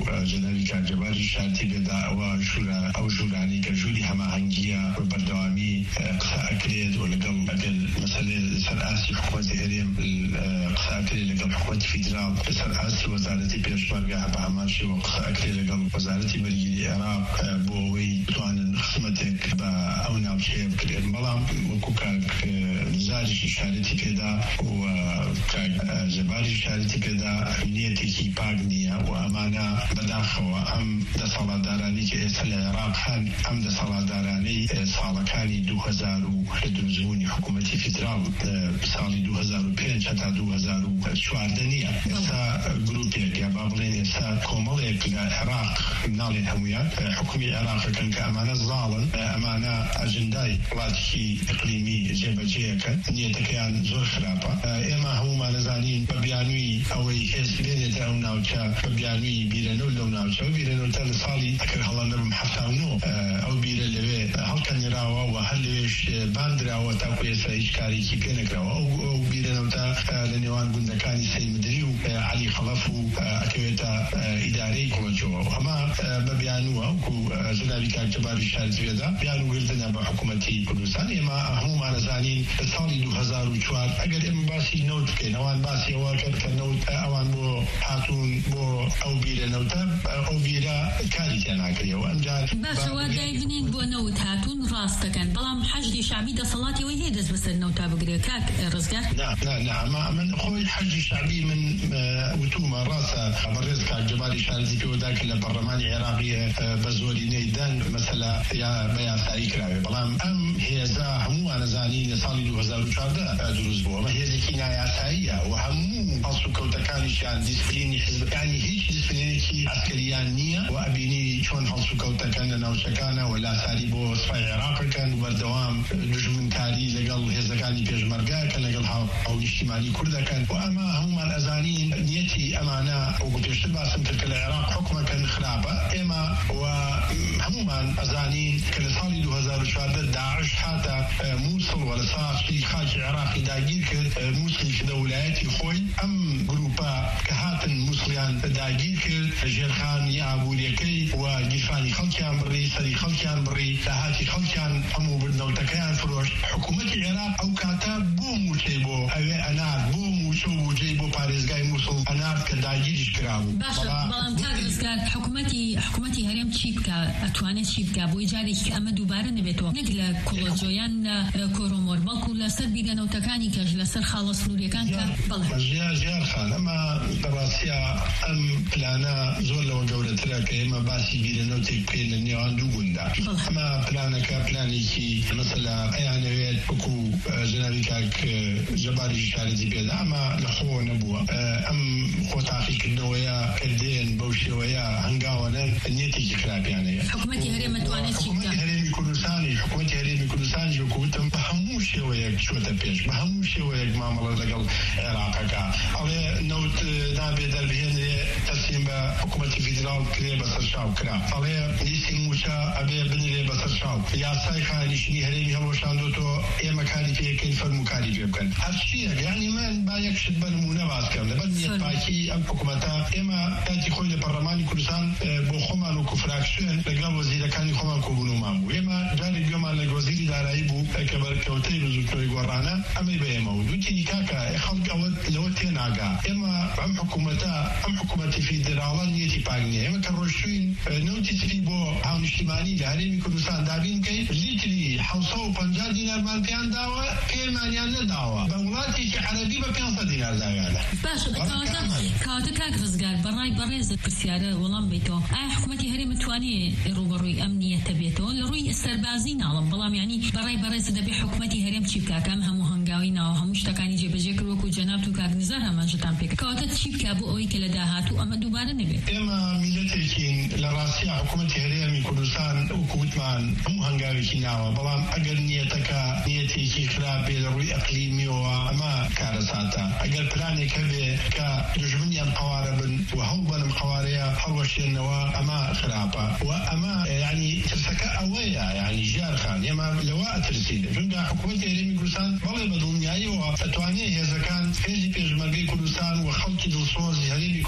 جەنابی کاکجەباری شارتی بێدا ئەوە ژوورە ئەو ژوورانی کە ژووری هەماهەنگیە بەردەوامی قسە ئەکرێت و لەگەڵ ئەگەر مەسەلێ لەسەر ئاسی حکوومەتی هەرێم قسە ئەکرێت لەگەڵ حکوومەتی فیدرال لەسەر ئاسی وەزارەتی پێشمەرگە بە هەمان شێوە قسە ئەکرێت لەگەڵ وەزارەتی بەرگری عێراق بۆ ئەوەی بتوانن خزمەتێک بە ئەو ناوچەیە بکرێن. بەڵام وەکو کاک زاریشی شارەتی پێدا و کاک جەباری شارەتی پێدا نیەتێکی پاک نییە و ئەمانە بەداخەوە ئەم دەسەڵاتدارانی کە ئێستا لە عێراق هەن ئەم دەسەڵاتدارانەی ساڵەکانی دوو هەزار و دروستبوونی حکوومەتی فیدرال ساڵی دوو هەزار و پێنج هەتا دوو هەزار و چواردە نییە. ئێستا گروپێک یا با بڵێن ئێستا کۆمەڵێک لە عێراق ناڵێن هەمویان حکومی عێراقەکەن کە ئەمانە زاڵن، ئەمانە ئەجندای وڵاتێکی ئیقلیمی جێبەجێیەکەن، نیەتەکەیان زۆر خراپە. ئێمە هەمومان نەزانین بە بیانووی ئەوەی هێز بێنێتە ئەو ناوچە بە بیانووی بیرەنەوت لەو ناوچە و بیرەنەوتە لە ساڵی ئەگەر هەڵەنەبم هەفتا و نۆ ئەو بیرە لەوێ هەڵکەنراوە و هەر لەوێش بانراوە تاکو ئێستا هیچ کارێکی پێ نەکراوە. ئەو بیرەنەوتە لە نێوان گوندەکانی سەیمدری و عەلی خەڵەف و ئەکەوێتە ئیدارەی کوڵەجەوە و ئەمە بە بیانووە وەکو جەنابی کاکجەباری شارەتی پێدا بیانوگرتنە بە حکوومەتی کوردستان. ئێمە هەمومان نەزانین لە ساڵی دوو هەزار و چوار ئەگەر ئێمە باسی نەوت بکەین، ئەوان باسی ئەوە کرد کە نەوت ئەوان بۆ هاتوون بۆ ئەو بیرەنەوتە، ئەو بیرە کاری تێ ناکرێەوە. ئەمجار باشەوە دایبنین بۆ نەوت هاتوون ڕاست دەکەن، بەڵام حەشدی شعبی دەسەڵاتیەوەی هەیە دەست بەسەر نەوتا بگرێت. کاک ڕزگار ئەمە من خۆی حەشدی شعبی من وتومە ڕاستە بەڕێز کاکجەباری شارەتی پێوەدا کە لە پەرلەمانی عێراقی بە زۆرینەی دەن مەسەلا یا بە یاسایی کراوێ، بەڵام ئەم هێزە هەمووان نەزانین لە ساڵی دوو هەزار و چواردە دروست بووە. ئەمە هێزێکی نایاساییە و هەموو هەڵس و کەوتەکانیشیان دیسپلینی حیزبەکانی هیچ دیسپلینێکی عسکەریان نییە و ئەبینی چۆن هەڵس و کەوتەکان لە ناوچەکانە و لاساری بۆ سوپای عێراقەکەن و بەردەوام دژمنکاری لەگەڵ هێزەکانی پێشمەرگەکە لەگەڵ هاو نیشتیمانی کوردەکەن و ئەمە هەمومان ئەزانین نیەتی ئەمانە وەکو پێشتر باسم کرد کە لە عێراق حکومەکەن خراپە. ئێمە و هەمومان ئەزانین کە لە ساڵی دوو هەزار و چواردە داعش هاتە مووسڵ و لە ساحی خاکی عێراقی داگیر کرد، مووسڵی کردە ویلایەتی خۆی. ئەم گروپە کە هاتن مووسڵیان داگیر کرد، ژێرخانی ئابوووریەکەی و گیرفانی خەڵکیان بڕی، سەری خەڵکیان بڕی، داهاتی خەڵکیان هەموو بردنەوتەکەیان فرۆشت. حکوومەتی عێراق ئەو کاتە بۆ موچەی بۆ ئەوێ ئەنار بۆ موچە و بوجەی بۆ پارێزگای مووسڵ ئەنار کە داگیریش کرابوو. باشە، بەڵام کاک ڕزگار حکوومەتی حکوومەتی هەرێم چی بکە؟ ئەتوانێت چی بکە بۆی جارێکی کە ئەمە دووبارە نەبێتەوە، نەک لە کوڵەجۆیان لە کۆرۆمۆر بەڵکو لەسەر بیرەنەوتەکانی کەش لەسەر خاڵە سنووریەکان کە بەڵێ ژیار خان ئەمە بەڕاستیە ئەم پلانە زۆر لەوە گەورەترە کە ئێمە باسی بیرەنەوتێک بکەین لە نێوان دوو گوندا. ئەمە پلانەکە پلانێکی مەسەلا ئەیانەوێت وەکو جەنابی کاک جەباری شارەتی پێدا ئەمە لە خۆ نەبووە. ئەم خۆ تاقیکردنەوەیە کە دێن بەو شێوەیە هەنگاوەنەن نیەتێکی خراپیانەیە. حکوومەتی هەرێم دەتوانێت چی بکە؟ هەرێمی کوردستانی حکوومەتی هەرێمی کوردستانی وەکوتم بە هەموو شێوەیەک چۆتە پێش، بە هەموو شێوەیەک مامەڵە لەگەڵ عێراقەکە. ئەڵێ نەوت نابێ دەربهێنرێ تەسلیم بە حکوومەتی فیدرال کرێ بەسەر شاو کرا، ئەڵێ لیستی موچە ئەبێ بنرێ بەسەر شاو، یاسای خانیشتنی هەرێمی هەڵۆشاندۆتەوە ئێمە کاری پێکەین فەرموکاری پێ بکەن. هەرچیەک یعنی من با یەک شت بە نمونە باس کەم لەبەر نیەتپاکی ئەم حکوومەتە ئێمە کاتی خۆی لە پەرلەمانی کوردستان بۆ خۆمان وەکو فراکسیۆن لەگەڵ وەزیرەکانی خۆمان کۆبوونەوەمان بوو. ئێمە جارێک گوێمان لە وەزیری دارایی بوو کە بەرکەوتەی ڕزوکتۆی گۆڕانە ئەمەی بە ئێمە و دوتی کاکە خەڵک ئەوە لەوە تێناگا. ئێمە ئەم حکوومەتە ئەم حکوومەتی فیدراڵە نیەتی پاک نییە. ئێمە کە ڕۆشتوین نەوتی تری بۆ هاونیشتیمانی لە هەرێمی کوردستان دابین بکەین، لیتری حەوت و پەنجا دینارمان پێیان داوە، پێمانیان نەداوە. بە وڵاتێکی عەرەبی بە پێنجسەد دینار داویانە. باشە، کەواتە کاک ڕزگار بەڕای بەڕێزت پرسیارە وەڵام بیتەوە، ئایا حکوومەتی هەرێم دەتوانێت ڕوبەڕووی ئەم نیەتە بێتەوە؟ لە ڕووی سەربازی ناڵم، بەڵام یعنی بەڕای بەڕێزت دەبێ حکوومەتی هەرێم چی بکە؟ کام هەموو هەنگاوی ناوە هەموو شتەکانی جێبەجێ کرد وەکو جەناب و کاک نزار هەمانشتان پێکرد. کەواتە چی بکە بۆ ئەوەی کە لە داهاتوو ئەمە دووبارە نەبێت؟ ئێمە میلەتێکین لە ڕاستیە حکوومەتی هەرێمی کوردستان وەکو وتمان هەموو هەنگاوێکی ناوە، بەڵام ئەگەر نیەتەکە نیەتێکی خراپێ لە ڕووی ئەقلیمیەوە ئەمە کارەساتە. ئەگەر پلانێک هەبێ کە دژمنیان قوارە بن و هەڵ بەرم قوارەیە هەڵوەشێنەوە ئەمە خراپە و ئەمە یعنی ترسەکە ئەوەیە. یعنی ژیار خان ئێمە لەوە ئەترسین چونکە حکوومەتی هەرێمی کوردستان بەڵێ بەدڵنیاییەوە ئەتوانێت هێزەکان هێزی پێشمەرگەی کوردستان و خەڵکی دڵسۆزی هەرێمی کوردستان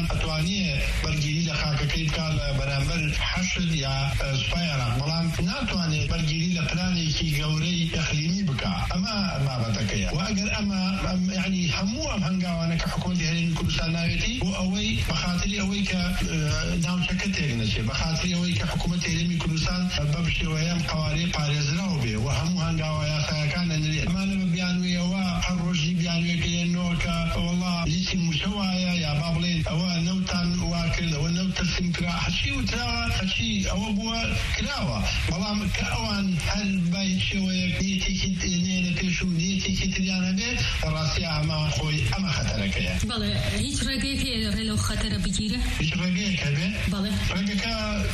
اتوانيه برگیری لخاکەکەی بکات لە بەرامبەر حەشد یا سوپای عێراق، بەڵام ناتوانێت بەرگیری لە پلانێکی گەورەی ئەقلیمی بکات. ئەمە بابەتەکەیە و ئەگەر ئەمە یعنی هەموو ئەم هەنگاوانە کە حکوومەتی هەرێمی کوردستان ناوێتی بۆ ئەوەی بەخاتری ئەوەی کە ناوچەکە تێک نەچێت، بەخاتری ئەوەی کە حکوومەتی هەرێمی کوردستان بەم شێوەیە ئەم قوارەی پارێزراو بێ و هەموو هەنگاوە یاسایەکان ئەنرێت. ئەمانە بە بیانوویەوە هەر ڕۆژی بیانوێکەیەنەوە کە وەڵا هیچی موشە وایە یا با بڵێن ئەوە نەوتان وا کرد، ئەوە نەوت تەرسیم کرا، هەچی وتراوە هەچی ئەوە بووە کراوە، بەڵام کە ئەوان هەر بای شێوەیەک نیەتێکی نێنە پێش و نیەتێکی تریان هەبێ ڕاستی ئەمە خۆی ئەمە خەتەرەکەیە. بەڵێ هیچ ڕێگەیەک هەیە لەو خەتەرە بگیرە؟ هیچ ڕێگەیەک هەبێ؟ بەڵێ ڕێگەکە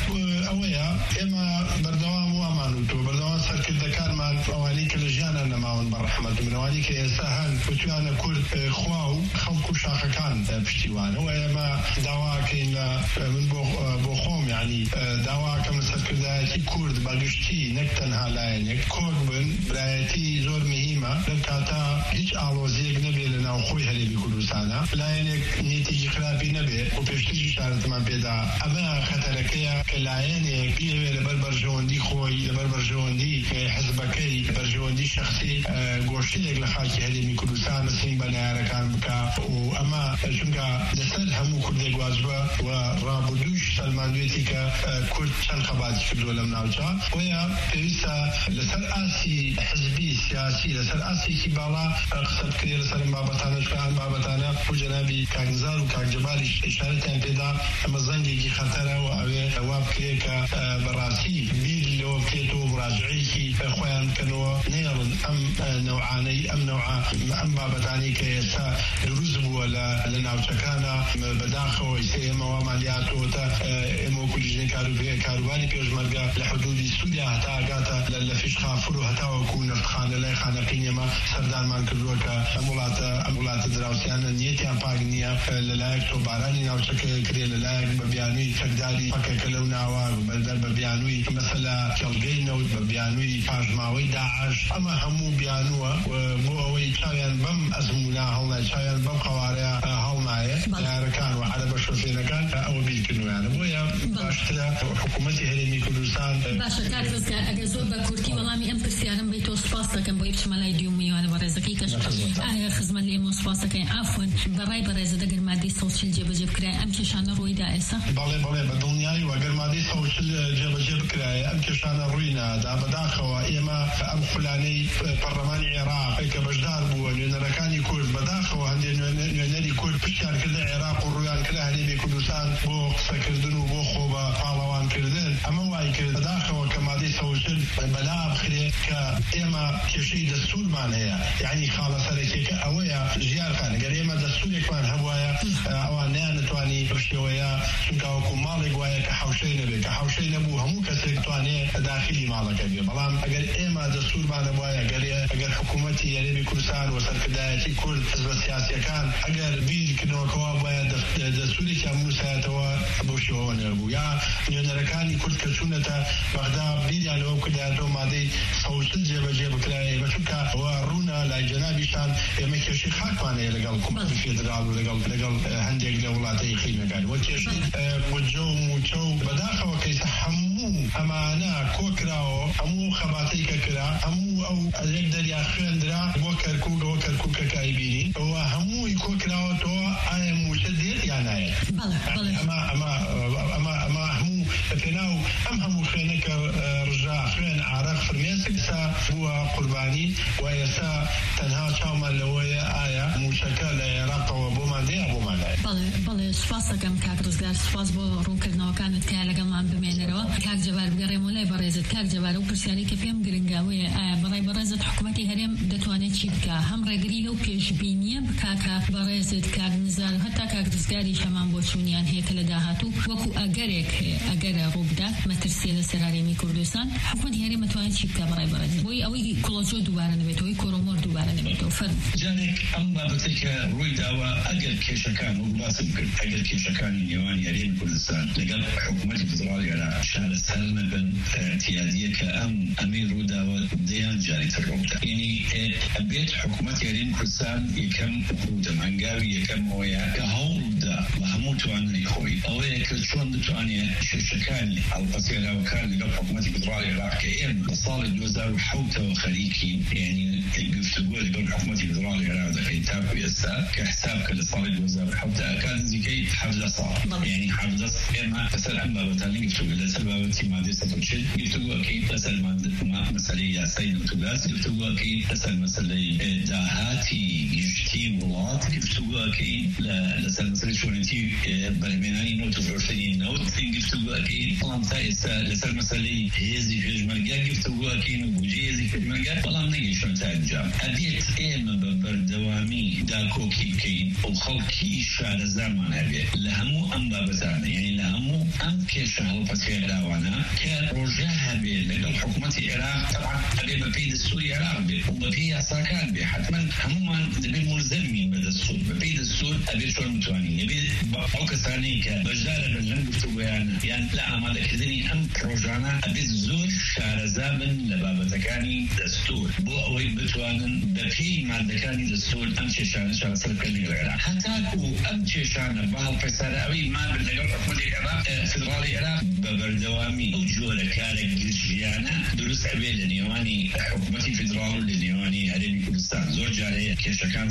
ئەوەیە ئێمە بەردەوام و ئەمان وتۆ بەردەوام سەرکردەکانمان ئەوانەی کە لە ژیانە نەماون بەڕەحمەت منەوانی کە ئێستا هەن وتویانە کورد خوا و خەڵک و شاخەکان پشتیوانە و ئێمە داواکەین لە من بۆ خۆم یعنی داواکەم لە سەرکردایەتی کورد بەگشتی نەک تەنها لایەنێک کۆک بن برایەتی زۆر مهمە لەم کاتا هیچ ئاڵۆزیەک نەبێ لە ناوخۆی هەرێمی کوردستانە لایەنێک نیەتێکی خراپی نەبێ و پێشتری شارەتمان پێدا ئەمە خەتەرەکەیە کە لایەنێک بێوێ لەبەر بەرژەوەندی خۆی لەبەر بەرژەوەندی حزبەکەی بەرژەوەندی شەخسی گۆشتێک لە خاکی هەرێمی کوردستان بەسنگ بە نایارەکان بکە و ئەمە چونکە لەسەر هەموو کوردێک واجبە و ڕابردووش سەلماندوێتی کە کورد چەند خەباتی کردووە لەم ناوچە وەیە پێویستە لەسەر ئاسی حزبی سیاسی لەسەر ئاسێکی باڵا قسە بکرێ لەسەر ئەم بابەتانە چونکە ئەم بابەتانە بۆ جەنابی کاکنزار و کاکجەباریش ئیشارەتیان پێدا ئەمە زەنگێکی خەتەرە و ئەوێ وا بکرێ کە بەڕاستی بیر لەوە بکرێتەوە مراجعەیەکی خۆیان بکەنەوە نێڵن ئەم نەوعانەی ئەم نەوعە ئەم بابەتانی کە ئێستا دروست بووە لە ناوچەکانە بەداخەوە ئێمە وامالیاتەوەتە ئێمە وەکو لیژنەی کاروباری پێشمەرگە لە حدودی سووریا هەتا ئاگاتە لە فیشخافر و هەتا وەکو نەفتخانە لای خانەقین ئێمە سەردانمان کردووە کە ئەم وڵاتە ئەم وڵاتە دراوسیانە نیەتیان پاک نییە لەلایەک تۆبارانی ناوچەکە کرێ لەلایەک بە بیانووی تەکداری پەکەکە لەو ناوە بەدەر بە بیانووی مەسەلا کێڵگەی نەوت بە بیانووی پاژماوەی داعش ئەمە هەموو بیانووە بۆ ئەوەی چاویان بەم ئەزمونا هەڵنای چاویان بەم قەوارەیە هەڵنایە یارەکان و عەرەبە شۆفێرەکان ئەوە بیرکردویانە بۆیە باشترە حکوومەتی هەرێمی کوردستان باشە کاک ڕزگار ئەگەر زۆر بە کورتی وەڵامی ئەم پرسیارم بێت تۆ سوپاس دەکەم بۆ بچمە لای دیوم میوانە بە ڕێزەکەی کەش ئایا خزمەت لە ئێمە سوپاس دەکەین ئافۆن بەڕای بەڕێزە دەگەر مادەی سەوچل جێبەجێ بکرای ئەم کێشانە ڕوویدا ئێستا بەڵێ بەڵێ بە دڵنیایی وەگەر مادەی سەوچل جێبەجێ بکرایە ئەم کێشانە ڕووی نادا بەداخەوە ئێمە ئەم خولانەی پەرلەمانی عێراق کە بەشدار بووە نوێنەرەکانی کورد بەداخەوە هەندێک نوێنەری کورد پشتیان کردە عێراق و ڕویان کرد هەرێمی کوردستان بۆ قسەکردن و بۆ خۆ بە پاڵەوانکردن ئەمە وای کرد بەداخەوە کە مادەی سەوچل بەلا بخرێ کە ئێمە کێشەی دەستورمان هەیە یعنی خاڵە سەرەکیەکە ئەوەیە ژیارخان ئەگەر ئێمە دەستورێکمان هەبوایە ئەوان نیانتوانی بشێوەیە چونکە وەکو ماڵێک وایە کە حەوشەی نەبێت کە حەوشەی نەبوو هەموو کەسێک توانێت داخلی ماڵەکە بێ بەڵام ئەگەر ئێمە دەستورمان هەبوایە ئەگەر حکوومەتی هەرێمی کوردستان و سەرکردایەتی کورد حزبە سیاسیەکان ئەگەر بیرکردنەوەکەوە باید دەستورێکی هەمووسایەتەوە بۆ شێوەوە نەبوو یا نوێنەرەکانی کورد کە چوونەتە بەغدا بیریانەوە بکردایەتەوە مادەی سەوچل جێبەجێ بکرایە بەچونکە ئەوە ڕوونە لای جەنابیشان ئێمە کێشەی خاکمان هەیە لەگەڵ حکوومەتی فێدرال و لەگەڵ لەگەڵ هەندێک لە وڵاتە یەکێنەکان وە کێشەی بودجە و موچە و بەداخەوە کەیسە هەموو ئەمانە کۆکراوە هەموو خەباتەی کە کرا هەموو ئەو یەک دەریا خوێندرا بۆ کەرکووک ئەوە کەرکووکەکە بینین ئەوە هەمووی کۆکراوەتەوە ئایا موچە دێت یان نایەت ئەمە ئەمە ئەمە ئەمە هەموو پێناو ئەم هەموو خوێنەکە ڕژا خوێن عارەق فرمێسکسا بووە قوربانی و ئێستا تەنها چاومان لەوەیە ئایا موچەکە لە عێراقەوە بۆمان دەیە بۆمان نایە بەڵێ بەڵێ سوپاس دەکەم کاک ڕزگار سوپاس بۆ ڕوونکردنەوەکانت کە لەگەڵمان بمێنەرەوە کاک جەبار بگەڕێمەوە لای بەڕێزت کاک جەبار و پرسیاری کە پێم گرنگاوەیە ئایا بەڕای بەڕێزت حکوومەتی هەرێم دەتوانێت چی بکە هەم ڕێگری لەو پێشبینیە بکاکە بەڕێزت کاک نزار هەتا کاک ڕزگاری هەمان بۆ چوونیان هەیە کە لە داهاتوو وەکو ئەگەرێک ئەگەرە ڕوو بدات مەترسیە لەسەر هەرێمی کوردستان حکوومەتی هەرێم دەتوانێت چی بکە بەڕای بەڕێزت بۆی ئەوەی کڵۆجۆ دووبارە نەبێتەوەی کۆرۆمۆر دووبارە نەبێتەوە فەرم جارێک ئەم بابەتەی کە ڕووی داوە ئەگەر کێشەکان و باسم کرد ئەگەر کێشەکانی نێوانی هەرێمی کوردستان لەگەڵ حکوومەتی فدراڵی عێراق شارەسەر نەبن احتیاجیە کە ئەم ئەمەی ڕووداوە دەیان جاری تەڕۆکە یعنی ئەبێت حکوومەتی هەرێمی کوردستان یەکەم ڕوودەمەنگاوی یەکەم ئەوەیە کە هەوڵ حکومەتە بە هەموو توانای خۆی ئەوەیە کە چۆن بتوانێت شێشەکانی هەڵپەسێراوەکان لەگەڵ حکومەتی فیدراڵی عێراق کە ئێمە لە ساڵی دوو هەزار و حەوتەوە خەریکی یعنی گفتوگۆ لەگەڵ حکومەتی فیدراڵی عێراق دەکەین تاکو ئێستا کە حساب کە لە ساڵی دوو هەزار و حەوتە ئەکات نزیکەی حەڤدە ساڵ یعنی حەڤدە ئێمە لەسەر ئەم بابەتانە گفتوگۆ لەسەر بابەتی مادەی سەد و چل گفتوگۆکەین لەسەر مەسەلەی یاسای نەوتوگاز گفتوگۆکەین لەسەر مەسەلەی داهاتی گشتی وڵات گفتوگۆکەین لەسەر مەسەلەی شۆڕەتی بەرهەمهێنانی نەوت و فرۆشتنی نەوت گفتوگۆکەین بەڵام تا ئێستا لەسەر مەسەلەی هێزی پێشمەرگە گفتوگۆکەین و بودجەی هێزی پێشمەرگە بەڵام نەگەیشتوونە تا ئەنجام ئەبێت ئێمە بە بەردەوامی داکۆکی بکەین و خەڵکی شارەزامان هەبێت لە هەموو ئەم بابەتانە یعنی لە هەموو ئەم کێشە هەڵپەسێراوانە کە ڕۆژە هەبێت لەگەڵ حکومەتی عێراق طبعا هەبێت بە پێی دەستووری عێراق بێت و بە پێی یاساکان بێت حتما هەمومان دەبێت ملزەمین بە دەستوور بە پێی دەستوور ئەبێت چۆن بتوانین ئەبێت ئەو کەسانەی کە بەشدارە بن لەم گفتوگۆیانە یان لە ئامادەکردنی ئەم پرۆژانە ئەبێت زۆر شارەزا بن لە بابەتەکانی دەستوور بۆ ئەوەی بتوانن بە پێی مادەکانی دەستوور ئەم کێشانە چارەسەر بکەن لەگەڵ عێراق هەتاکو ئەم کێشانە بە هەڵپەسەراوی مابن لەگەڵ حکومەتی عێراق فیدراڵی عێراق بە بەردەوامی ئەو جۆرە کارە گرژیانە دروست ئەبێت لە نێوانی حکومەتی فیدراڵ و لە نێوانی هەرێمی کوردستان زۆر جارەیە کێشەکان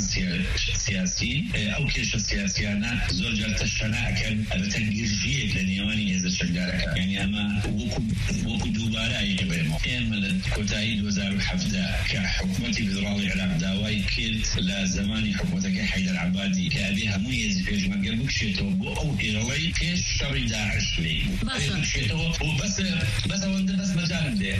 سیاسی ئەو کێشە سیاسیانە زۆر جار تەشەنە ئەکەن ئەبێتە گرژیەک لە نێوانی هێزە چەکدارەکە یعنی ئەمە وەکو دووبارەیە بێمەوە ئێمە لە کۆتایی دوو هەزار و حەوتە کە حکومەتی فیدراڵی عێراق داوای کرد لە زمانی حکومەتەکەی حەیدەر عەبادی کە ئەبێ هەموو هێزی پێشمەرگە بکشێتەوە بۆ ئەو ئێڵەی پێش شەڕی داعش لێ بکشێتەوە و بەس بەس ئەوەندە بەس مەجالم دێ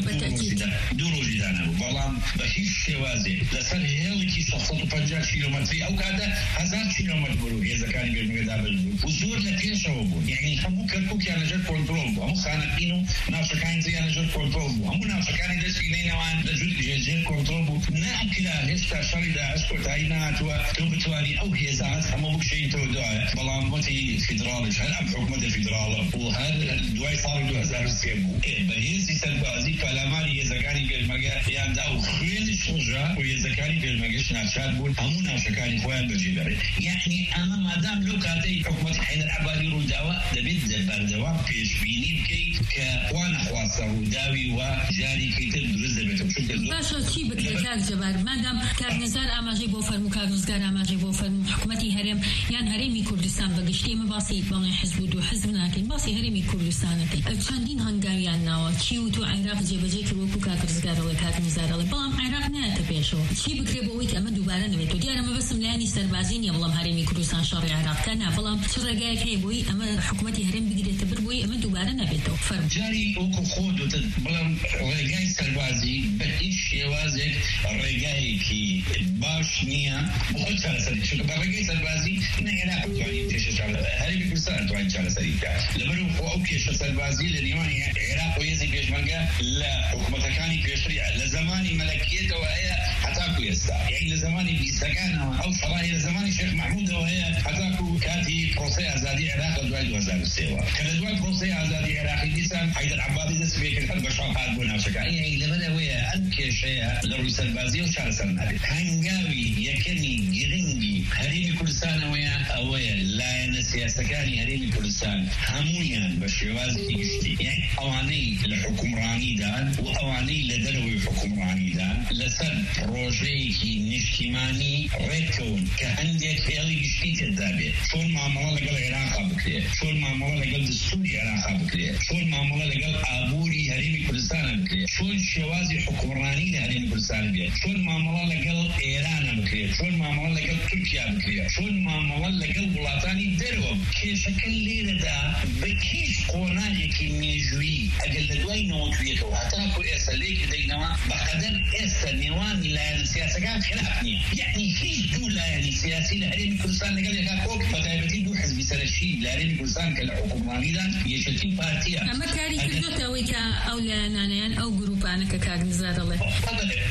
دوو ڕۆژی دانەبوو بەڵام بە هیچ شێوازێ لەسەر هێڵێکی سەد و پەنجا کیلۆمەتری ئەو کاتە هەزار کیلۆمەتر بوو هێزەکانی پێشمەرگە دابەش بوون و زۆر لە پێشەوە بوون یعنی هەموو کەرکووکیان لەژێر کۆنتڕۆڵ بوو هەموو خانەقین و ناوچەکانی تریان لەژێر کۆنتڕۆڵ بوو هەموو ناوچەکانی دەستی لێنەوەیان لەژێر کۆنتڕۆڵ بوو نەئەکرا هێشتا شەڕی داعش کۆتایی نهاتووە تۆ بتوانی ئەو هێزانەت هەموو بکشێنیتەوە دوایە بەڵام وەتی فیدراڵیش هەر ئەم حکومەتە فیدراڵە و هەر دوای ساڵی دوو هەزار و سێ بوو بە هێزی سەربازی پەلاماری هێزەکانی پێشمەرگە یاندا و خوێنی شوژە و هێزەکانی پێشمەرگەش ناچار بوون هەموو ناوچەکانی خۆیان بەجێ بەڕێ یعنی ئەمە مادام لەو کاتەی حکومەتی حەیدەر عەبادی ڕووداوە دەبێت بەردەوام پێشبینی بکەیت کە خوا نەخواستە ڕووداوی وا جارێکی تر دروست دەبێتەوە چونکە باشە چی بکرێت کاک جەبار مادام کارنەزار ئاماژەی بۆ فەرموو کارنوزگار ئاماژەی بۆ فەرموو حکومەتی هەرێم یان هەرێمی کوردستان بەگشتی ئێمە باسی بەڵێ حزب و دوو حزب ناکەین باسی هەرێمی کوردستانەکەین چەندین هەنگاویان ناوە کی و تو عێراق جێبەجێ کرد وەکو کارنوزگارەوەی کارنوزارەڵێ بەڵام عێراق نایەتە پێشەوە چی بکرێت بۆ ئەوەی کە ئەمە دووبارە نەبێتەوە دیارە ئەمە بەسم لایەنی سەربازی نییە بەڵام هەرێمی کوردستان شەڕی عێراقکە نا بەڵام چ ڕێگایەک هەیە بۆی ئەمە حکومەتی هەرێم بگرێتە بەر بۆی ئەمە دووبارە نەبێتەوە فەرموو جاری وەکو خۆت بەڵام ڕێگای سەربازی بە هیچ شێوازێک ڕێگایەکی باش نییە خۆت چارەسەری چونکە بە ڕێگای سەربازی نە عێراق توانین کێشە هەرێمی کوردستان توانین چارەسەری بکات لەبەر ئەو کێشە سەربازی لە نێوانی عێراق و هێزی پێشمەرگە لە حکومەتەکانی پێشتری لە زمانی مەلەکیەتەوە هەیە هەتاکو ئێستا یعنی لە زمانی بیستەکانەوە ئەو سەڵاهی لە زمانی شێخ مەحموودەوە هەیە هەتاکو کاتی پرۆسەی ئازادی عێراق لە دوای دوو هەزار و سێەوە کە لە دوای پرۆسەی ئازادی عێراقی دیسان حەیدەر عەبادی دەست پێ کرد بە شەڕ هات بۆ ناوچەکان یعنی لەبەر ئەوەیە ئەم کێشەیە لە ڕووی سەربازی و چارەسەر نابێت هەنگاوی یەکەمی گرنگی هەرێمی کوردستانەوەیە ئەوەیە لایەنە سیاسەکانی هەرێمی کوردستان هەموویان بە شێوازی گشتی یعنی ئەوانەی لە حکومڕانیدان و ئەوانەی لە دەرەوەی حکومڕانیدان لەسەر پرۆژەیەکی نیشتیمانی ڕێکەون کە هەندێک هێڵی گشتی تێدا بێت چۆن مامەڵە لەگەڵ عێراقا بکرێت چۆن مامەڵە لەگەڵ دستوری عێراقا بکرێت چۆن مامەڵە لەگەڵ ئابووری هەرێمی کوردستانە بکرێت چۆن شێوازی حکومڕانی لە هەرێمی کوردستان بێت چۆن مامەڵە لەگەڵ ئێرانە بکرێت چۆن مامەڵە لەگەڵ تورکیا بکرێت چۆن مامەڵە لەگەڵ وڵاتانی دەرەوە کێشەکە لێرەدا بە هیچ قۆناغێکی مێژوویی ئەگەر لە دوای نەوەتویەکەوە هەتاکو ئێستا لێکی دەینەوە بەقەدەر ئێستا نێوانی لایەنە سیاسەکان خلاف نییە یعنی هیچ دوو لایەنی سیاسی لە هەرێمی کوردستان لەگەڵ یەکا کۆک بەتایبەتی دوو حزبی سەرەکی لە هەرێمی کوردستان کە لە حکومڕانیدان یەکێتی پارتیە ئەمە کاری کردوتەوەی کە ئەو لایەنانەیان ئەو گروپانە کە کاک نزار دەڵێ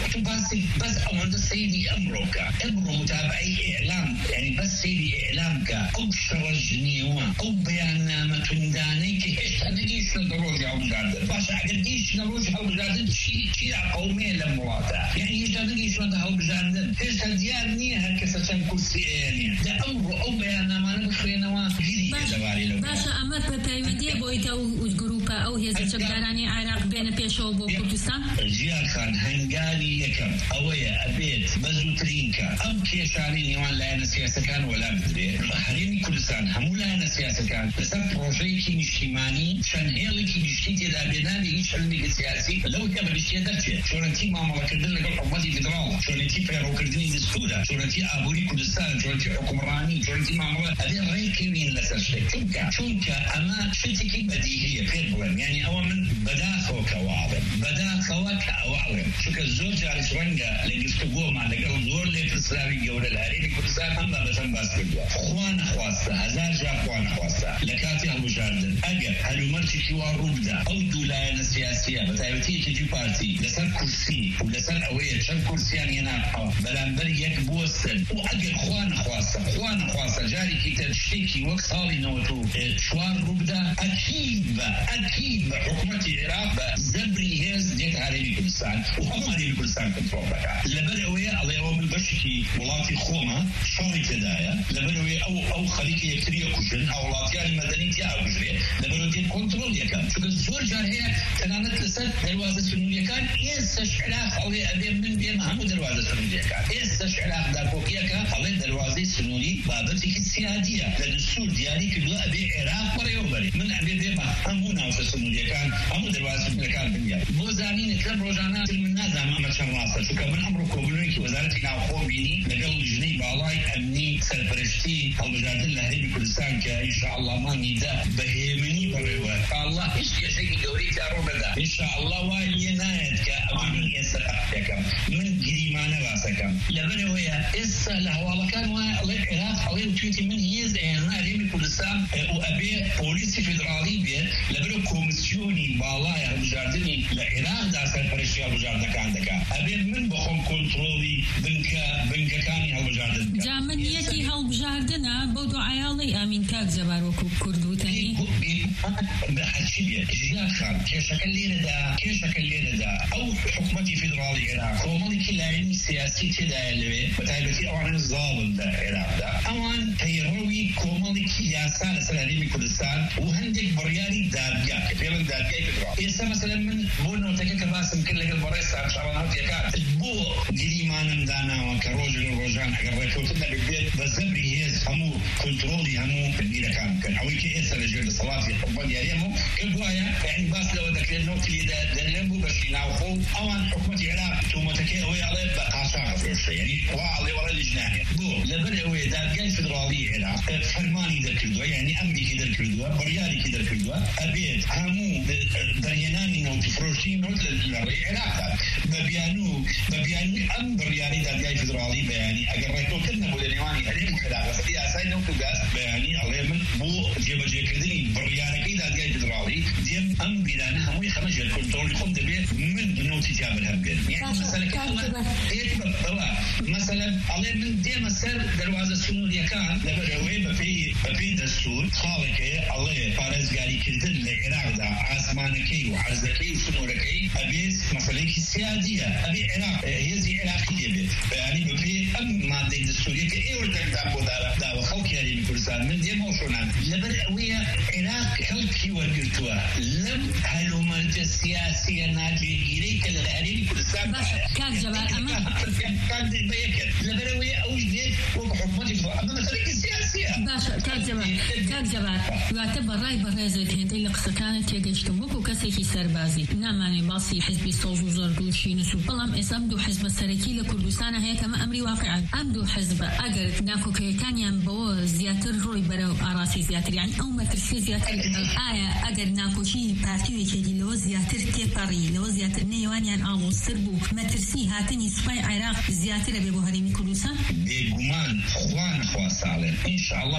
تباسي بس أمر سيدي أمرك أمر متابعي إعلام يعني بس سيدي إعلامك أو شرجنيوا أو بيانامة تندانيك إيش تنقيش ندروج أو جاردن باش أقديش ندروج أو جاردن شيء شيء قومي لمراته يعني إيش تنقيش ندروج أو جاردن إيش تديارني هكذا كرسي يعني ده أمر أو بيانامة نبخينوا غيري كذا باش أمر بتايودي بويتا وجروبا أو هي زجبراني عراق بين بيشو بو كردستان جيال خان هنغاري يكم أويا أبيت بزوترينكا أم كيشاني نيوان لا سياسة كان ولا بدري حريم كردستان همو لا سياسة كان بس بروجيكي مجتمعي شان هيلكي بيشتي لا بينادي ايش اللي سياسي لو كان بيشتي درجه شو انتي ما ما كردن لك حكومتي فدرال شو انتي فيرو كردني دستورا شو انتي ابوري كردستان شو انتي حكمراني شو انتي ما ما هذه ريكي من لسشتك شونكا شونكا اما شتكي بديهيه فيربل يعني اول من بداخو كواعظم بداخو كواعظم شو كزوج على شرنجا اللي يفتقوا مع اللي قالوا زور اللي في السلامي جوله الهريري كردستان اما بس باس كردوا اخوان اخواسته هزار جا اخوان اخواسته لكاتي ابو جاردن اجل هلو مرتي كيوار روبدا او دولاينا سياسيه بتاعتي تجي بارتي لسر كرسي ولسر اويه شن كرسيان هنا بلانبر يك بوسن واجل اخوان اخواسته اخوان اخواسته جاري كي تشتكي وقت صالي نوتو شوار روبدا اكيد اكيد حكومه العراق زبري هيز ديت هاري كردستان وهم هاري كردستان كنترولها لبرويه الله يوم البشكي ولاتي خوما شوري تدايا لبرويه او او خليك يكتري كوشن او لاتي المدني تاعو كجري لبرويه كنترول يكان شو الزور جار هي كانت لسه دروازه سنويه كان يسش علاق او ابي من بين محمود دروازه سنويه كان يسش علاق داكوكيا كان على دروازه سنوي بابتك السياديه للدستور ديالي كدو ابي عراق بريوبري من ابي بما همونا وسنويه كان هم دروازه سنويه كان بنيا موزانين كلام روجانا من نازم ما شراسه شو كمان امركم بنوكي وزاره ناو بيني لقل جني بالاي امني سربرشتي او وزاره الهريب كردستان ان شاء الله ما نيدا بهيمني بريوه الله ايش يشكي دوري تارو بدا ان شاء الله واي نايت كامن يسكم من جريمانه واسكم لبنه ويا اس الهواله كان العراق او تويتي من هيز انا ريمي كردستان وابي بوليس فيدرالي بي لبنه كوميسيوني بالاي وزاردني العراق دا سربرشتي وزاره كان دكا ابي من بخون كنترولي بنكا بنكا كان وزاره جامنيتي هل بجاردنا بودو عيالي امين كاك زباروكو كردوتني بحشية جيال خان كيشكل لينا دا كيشكل لينا دا أو حكومتي فيدرالي العراق كومالي كلا علمي سياسي تدا اللي بتعرفي أوان الظالم دا العراق دا أوان تيروي كومالي كياسان سلاليمي كردستان وهندك برياري دابيا كفيلا دابيا فيدرالي إيسا مثلا من بونو تكا كباسم كل لقل بريسا عن شرانات يكاد بو جريمان دانا وكروجل الروجان أقر ريكوتنا بالبيت بزبري هيز همو كنترولي همو بالبيرا كان كان عويكي إيسا رجل الصلاة يحبون يريمو كبوايا يعني باس لو ذكر النوت اللي ده دنلمو بشي ناوخو أوان حكومة العراق تومتكي هو عليه بقاشا فرشة يعني وعليه ورا الجنانية بو لبري هو ده جاي فدرالي العراق فرماني در كردوا يعني أمريكي در كردوا بريالي كي در كردوا أبيت همو درياناني نوت فرشي نوت للرئي العراق ببيانو ببيانو أم بريالي در جاي فدرالي بياني أقر ريتو كدنا بولينيواني هلين خلاف وستي أساي نوتو قاس بياني عليه من بو جيبا جي كردني بريالي كي در جاي فدرالي ديم أم بيلانا هموي خمجة الكنترول يقوم دبي من نوتي جابر هبقر يعني مثلا كمان يكبر مثلا عليه من ديم السر دروازة سنولية كان لبروي بفي بفي دستور خالقه عليه فارز قالي كردن للعراق دا عاسمانكي وعرزكي وسنوركي أبيس مثلا السيادية أبي عراق هي عراقية بي يعني بفي أم مادة دستورية كأيورتك دابو دا دا وخلق يعني بكردستان من ديم وشونان لبروي عراق خلقي ورقرتوا لم هلو مرجع سياسية ناجي إليك للأهلين كردستان كان جبال أما كان بيكر لبروي أوج ديت وبحكمتي أما مثلا السياسية باشا كان جبال كان جبال يعتبر رأي برازيل هند اللي قصة كانت يجشتم وكو كسيكي سربازي ناماني باصي حزبي صوز وزردو شينسو بلام إسام دو حزب السركي لكردستان هي كما أمري واقعا أم دو حزب أقر ناكو كان ينبو زياتر روي برو أراسي زياتر يعني أو مترسي زياتر آية أقر ناكو شي بارتيوي كدي لو زياتر تيباري لو زياتر نيوانيان آلو سربو مترسي هاتني سباي عراق زياتر بيبو هريمي كردستان بيقومان خوان خواست عليهم إن شاء الله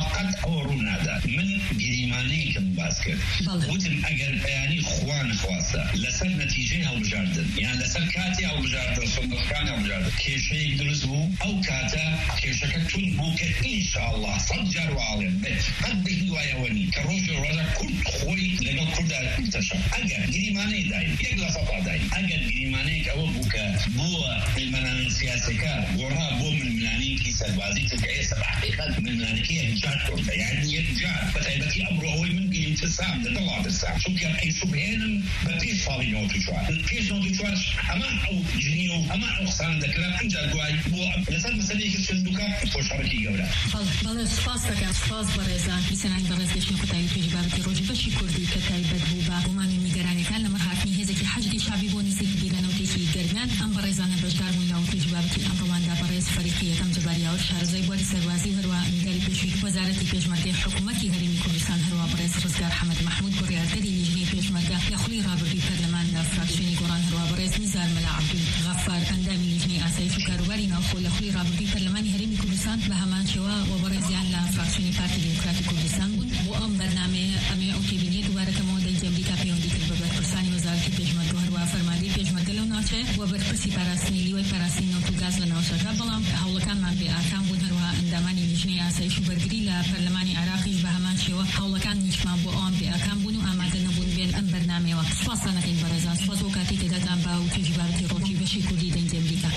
قەت ئەوە ڕوو نادا. من گریمانەیەکم باس کرد وتم ئەگەر بەیانی خوا نەخواستە لەسەر نەتیجەی هەڵبژاردن یان لەسەر کاتی هەڵبژاردن سندوقەکان هەڵبژاردن کێشەیەک دروست بوو ئەو کاتە کێشەکە تون بوو کە ئینشاءالله سەد جار واڵێن قەت بهیوایەوە نی کە ڕۆژی ڕۆژە کورد خۆی لەگەڵ کووردا تەشە ئەگەر گریمانەی داین یەک لە سەدا داین ئەگەر گریمانەیەک ئەوە بوو کە بووە ملمەلانە سیاسەکە گۆڕا بۆ ململانەیەکی سەربازی چونکە ئێستا بەحقیقەت ململانەکە یەک جار کورتە یعنی یەک جار بەتایبەتی ئەمڕۆ ئەوەی من گریم ترسام لەدڵا ترسام چونکە ئەی سوبهێنم بە پێش ساڵی نۆڤەت و چوار پێش نۆڤەت و چوار هەمان ئەو جنی و هەمان ئەو قسان دەکرا ئەمجا دوای بۆ لەسەر مەسەلەیەکی سندوقە خۆشحاڵەتی گەورە. بەڵێ سپاس دەکەم سپاس بەڕێزان بیسەنانی بەڕێز گەشتنی قوتابی پێشی بابەتی ڕۆژی بەشی کوردی کە تایبەت بوو بە ڕۆمانی نیگەرانەکان لەمەر هاتنی هێزێکی حەشدی شابی بۆ نزیک بیرەنەوتێکی گەرمیان ئەم بەڕێزانە بەشدار بوون لەو پێشی بابەتی ئەم ڕۆماندا بەڕێز فەریقی یەکەم جەباریاوە شارەزای بواری سەربازی هەروە نیگاری پێشووی وەزارەتی پێشمەرگەی حکوومەتی هەرێمی کوردستان هەروە بەڕێز ڕزگار حەمەد محمود بڕیاردەری لیژنەی پێشمەرگە لە خولی ڕابردووی پەرلەمان لە فراکسیۆنی گۆڕان هەروە بەڕێز نیزار مەلا عەبدولغەفار ئەندامی لیژنەی ئاسایش و کاروباری ناوخۆ لە خولی ڕابردووی پەرلەمانی هەرێمی کوردستان بە هەمان شێوە و بەڕێزیان لە فراکسیۆنی پارتی دموکراتی کوردستان بوون بۆ ئەم بەرنامەیە ئەمێ ئەو تێبینیە دووبارەکەمەوە دەنگی ئەمریکا پەیوەندی کرد بە بەرپرسانی وەزارەتی پێشمەرگە و هەروە فەرماندەی پێشمەرگە لەو ناوچەیە و بەرپرسی پاراستنی لیوەی پاراستنی نەوت و گاز لە ناوچەکە بەڵام هەوڵەکانمان بێ ئاکام بوون هەروە ئەندامانی لیژنەی ئاسایش و بەرگری لە پەرلەمانی عێراقیش بە هەمان شێوە هەوڵەکان نیشمان بۆ ئەوان بێ ئاکام بوون و ئامادە نەبوون بێن ئەم بەرنامەیەوە. سوپاسان دەکەین بەڕێزان سوپاس بۆ کاتی تێداتان با و توێژی بابەتی ڕۆژی بەشی کوردی دەنگی ئەمریکا.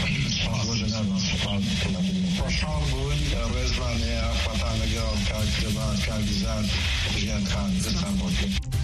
خۆشحاڵ بوون ڕێزبانەیە فەتان لەگەڵ کاک جەبار کاک زار ژیان خان دەستان بۆ کرد.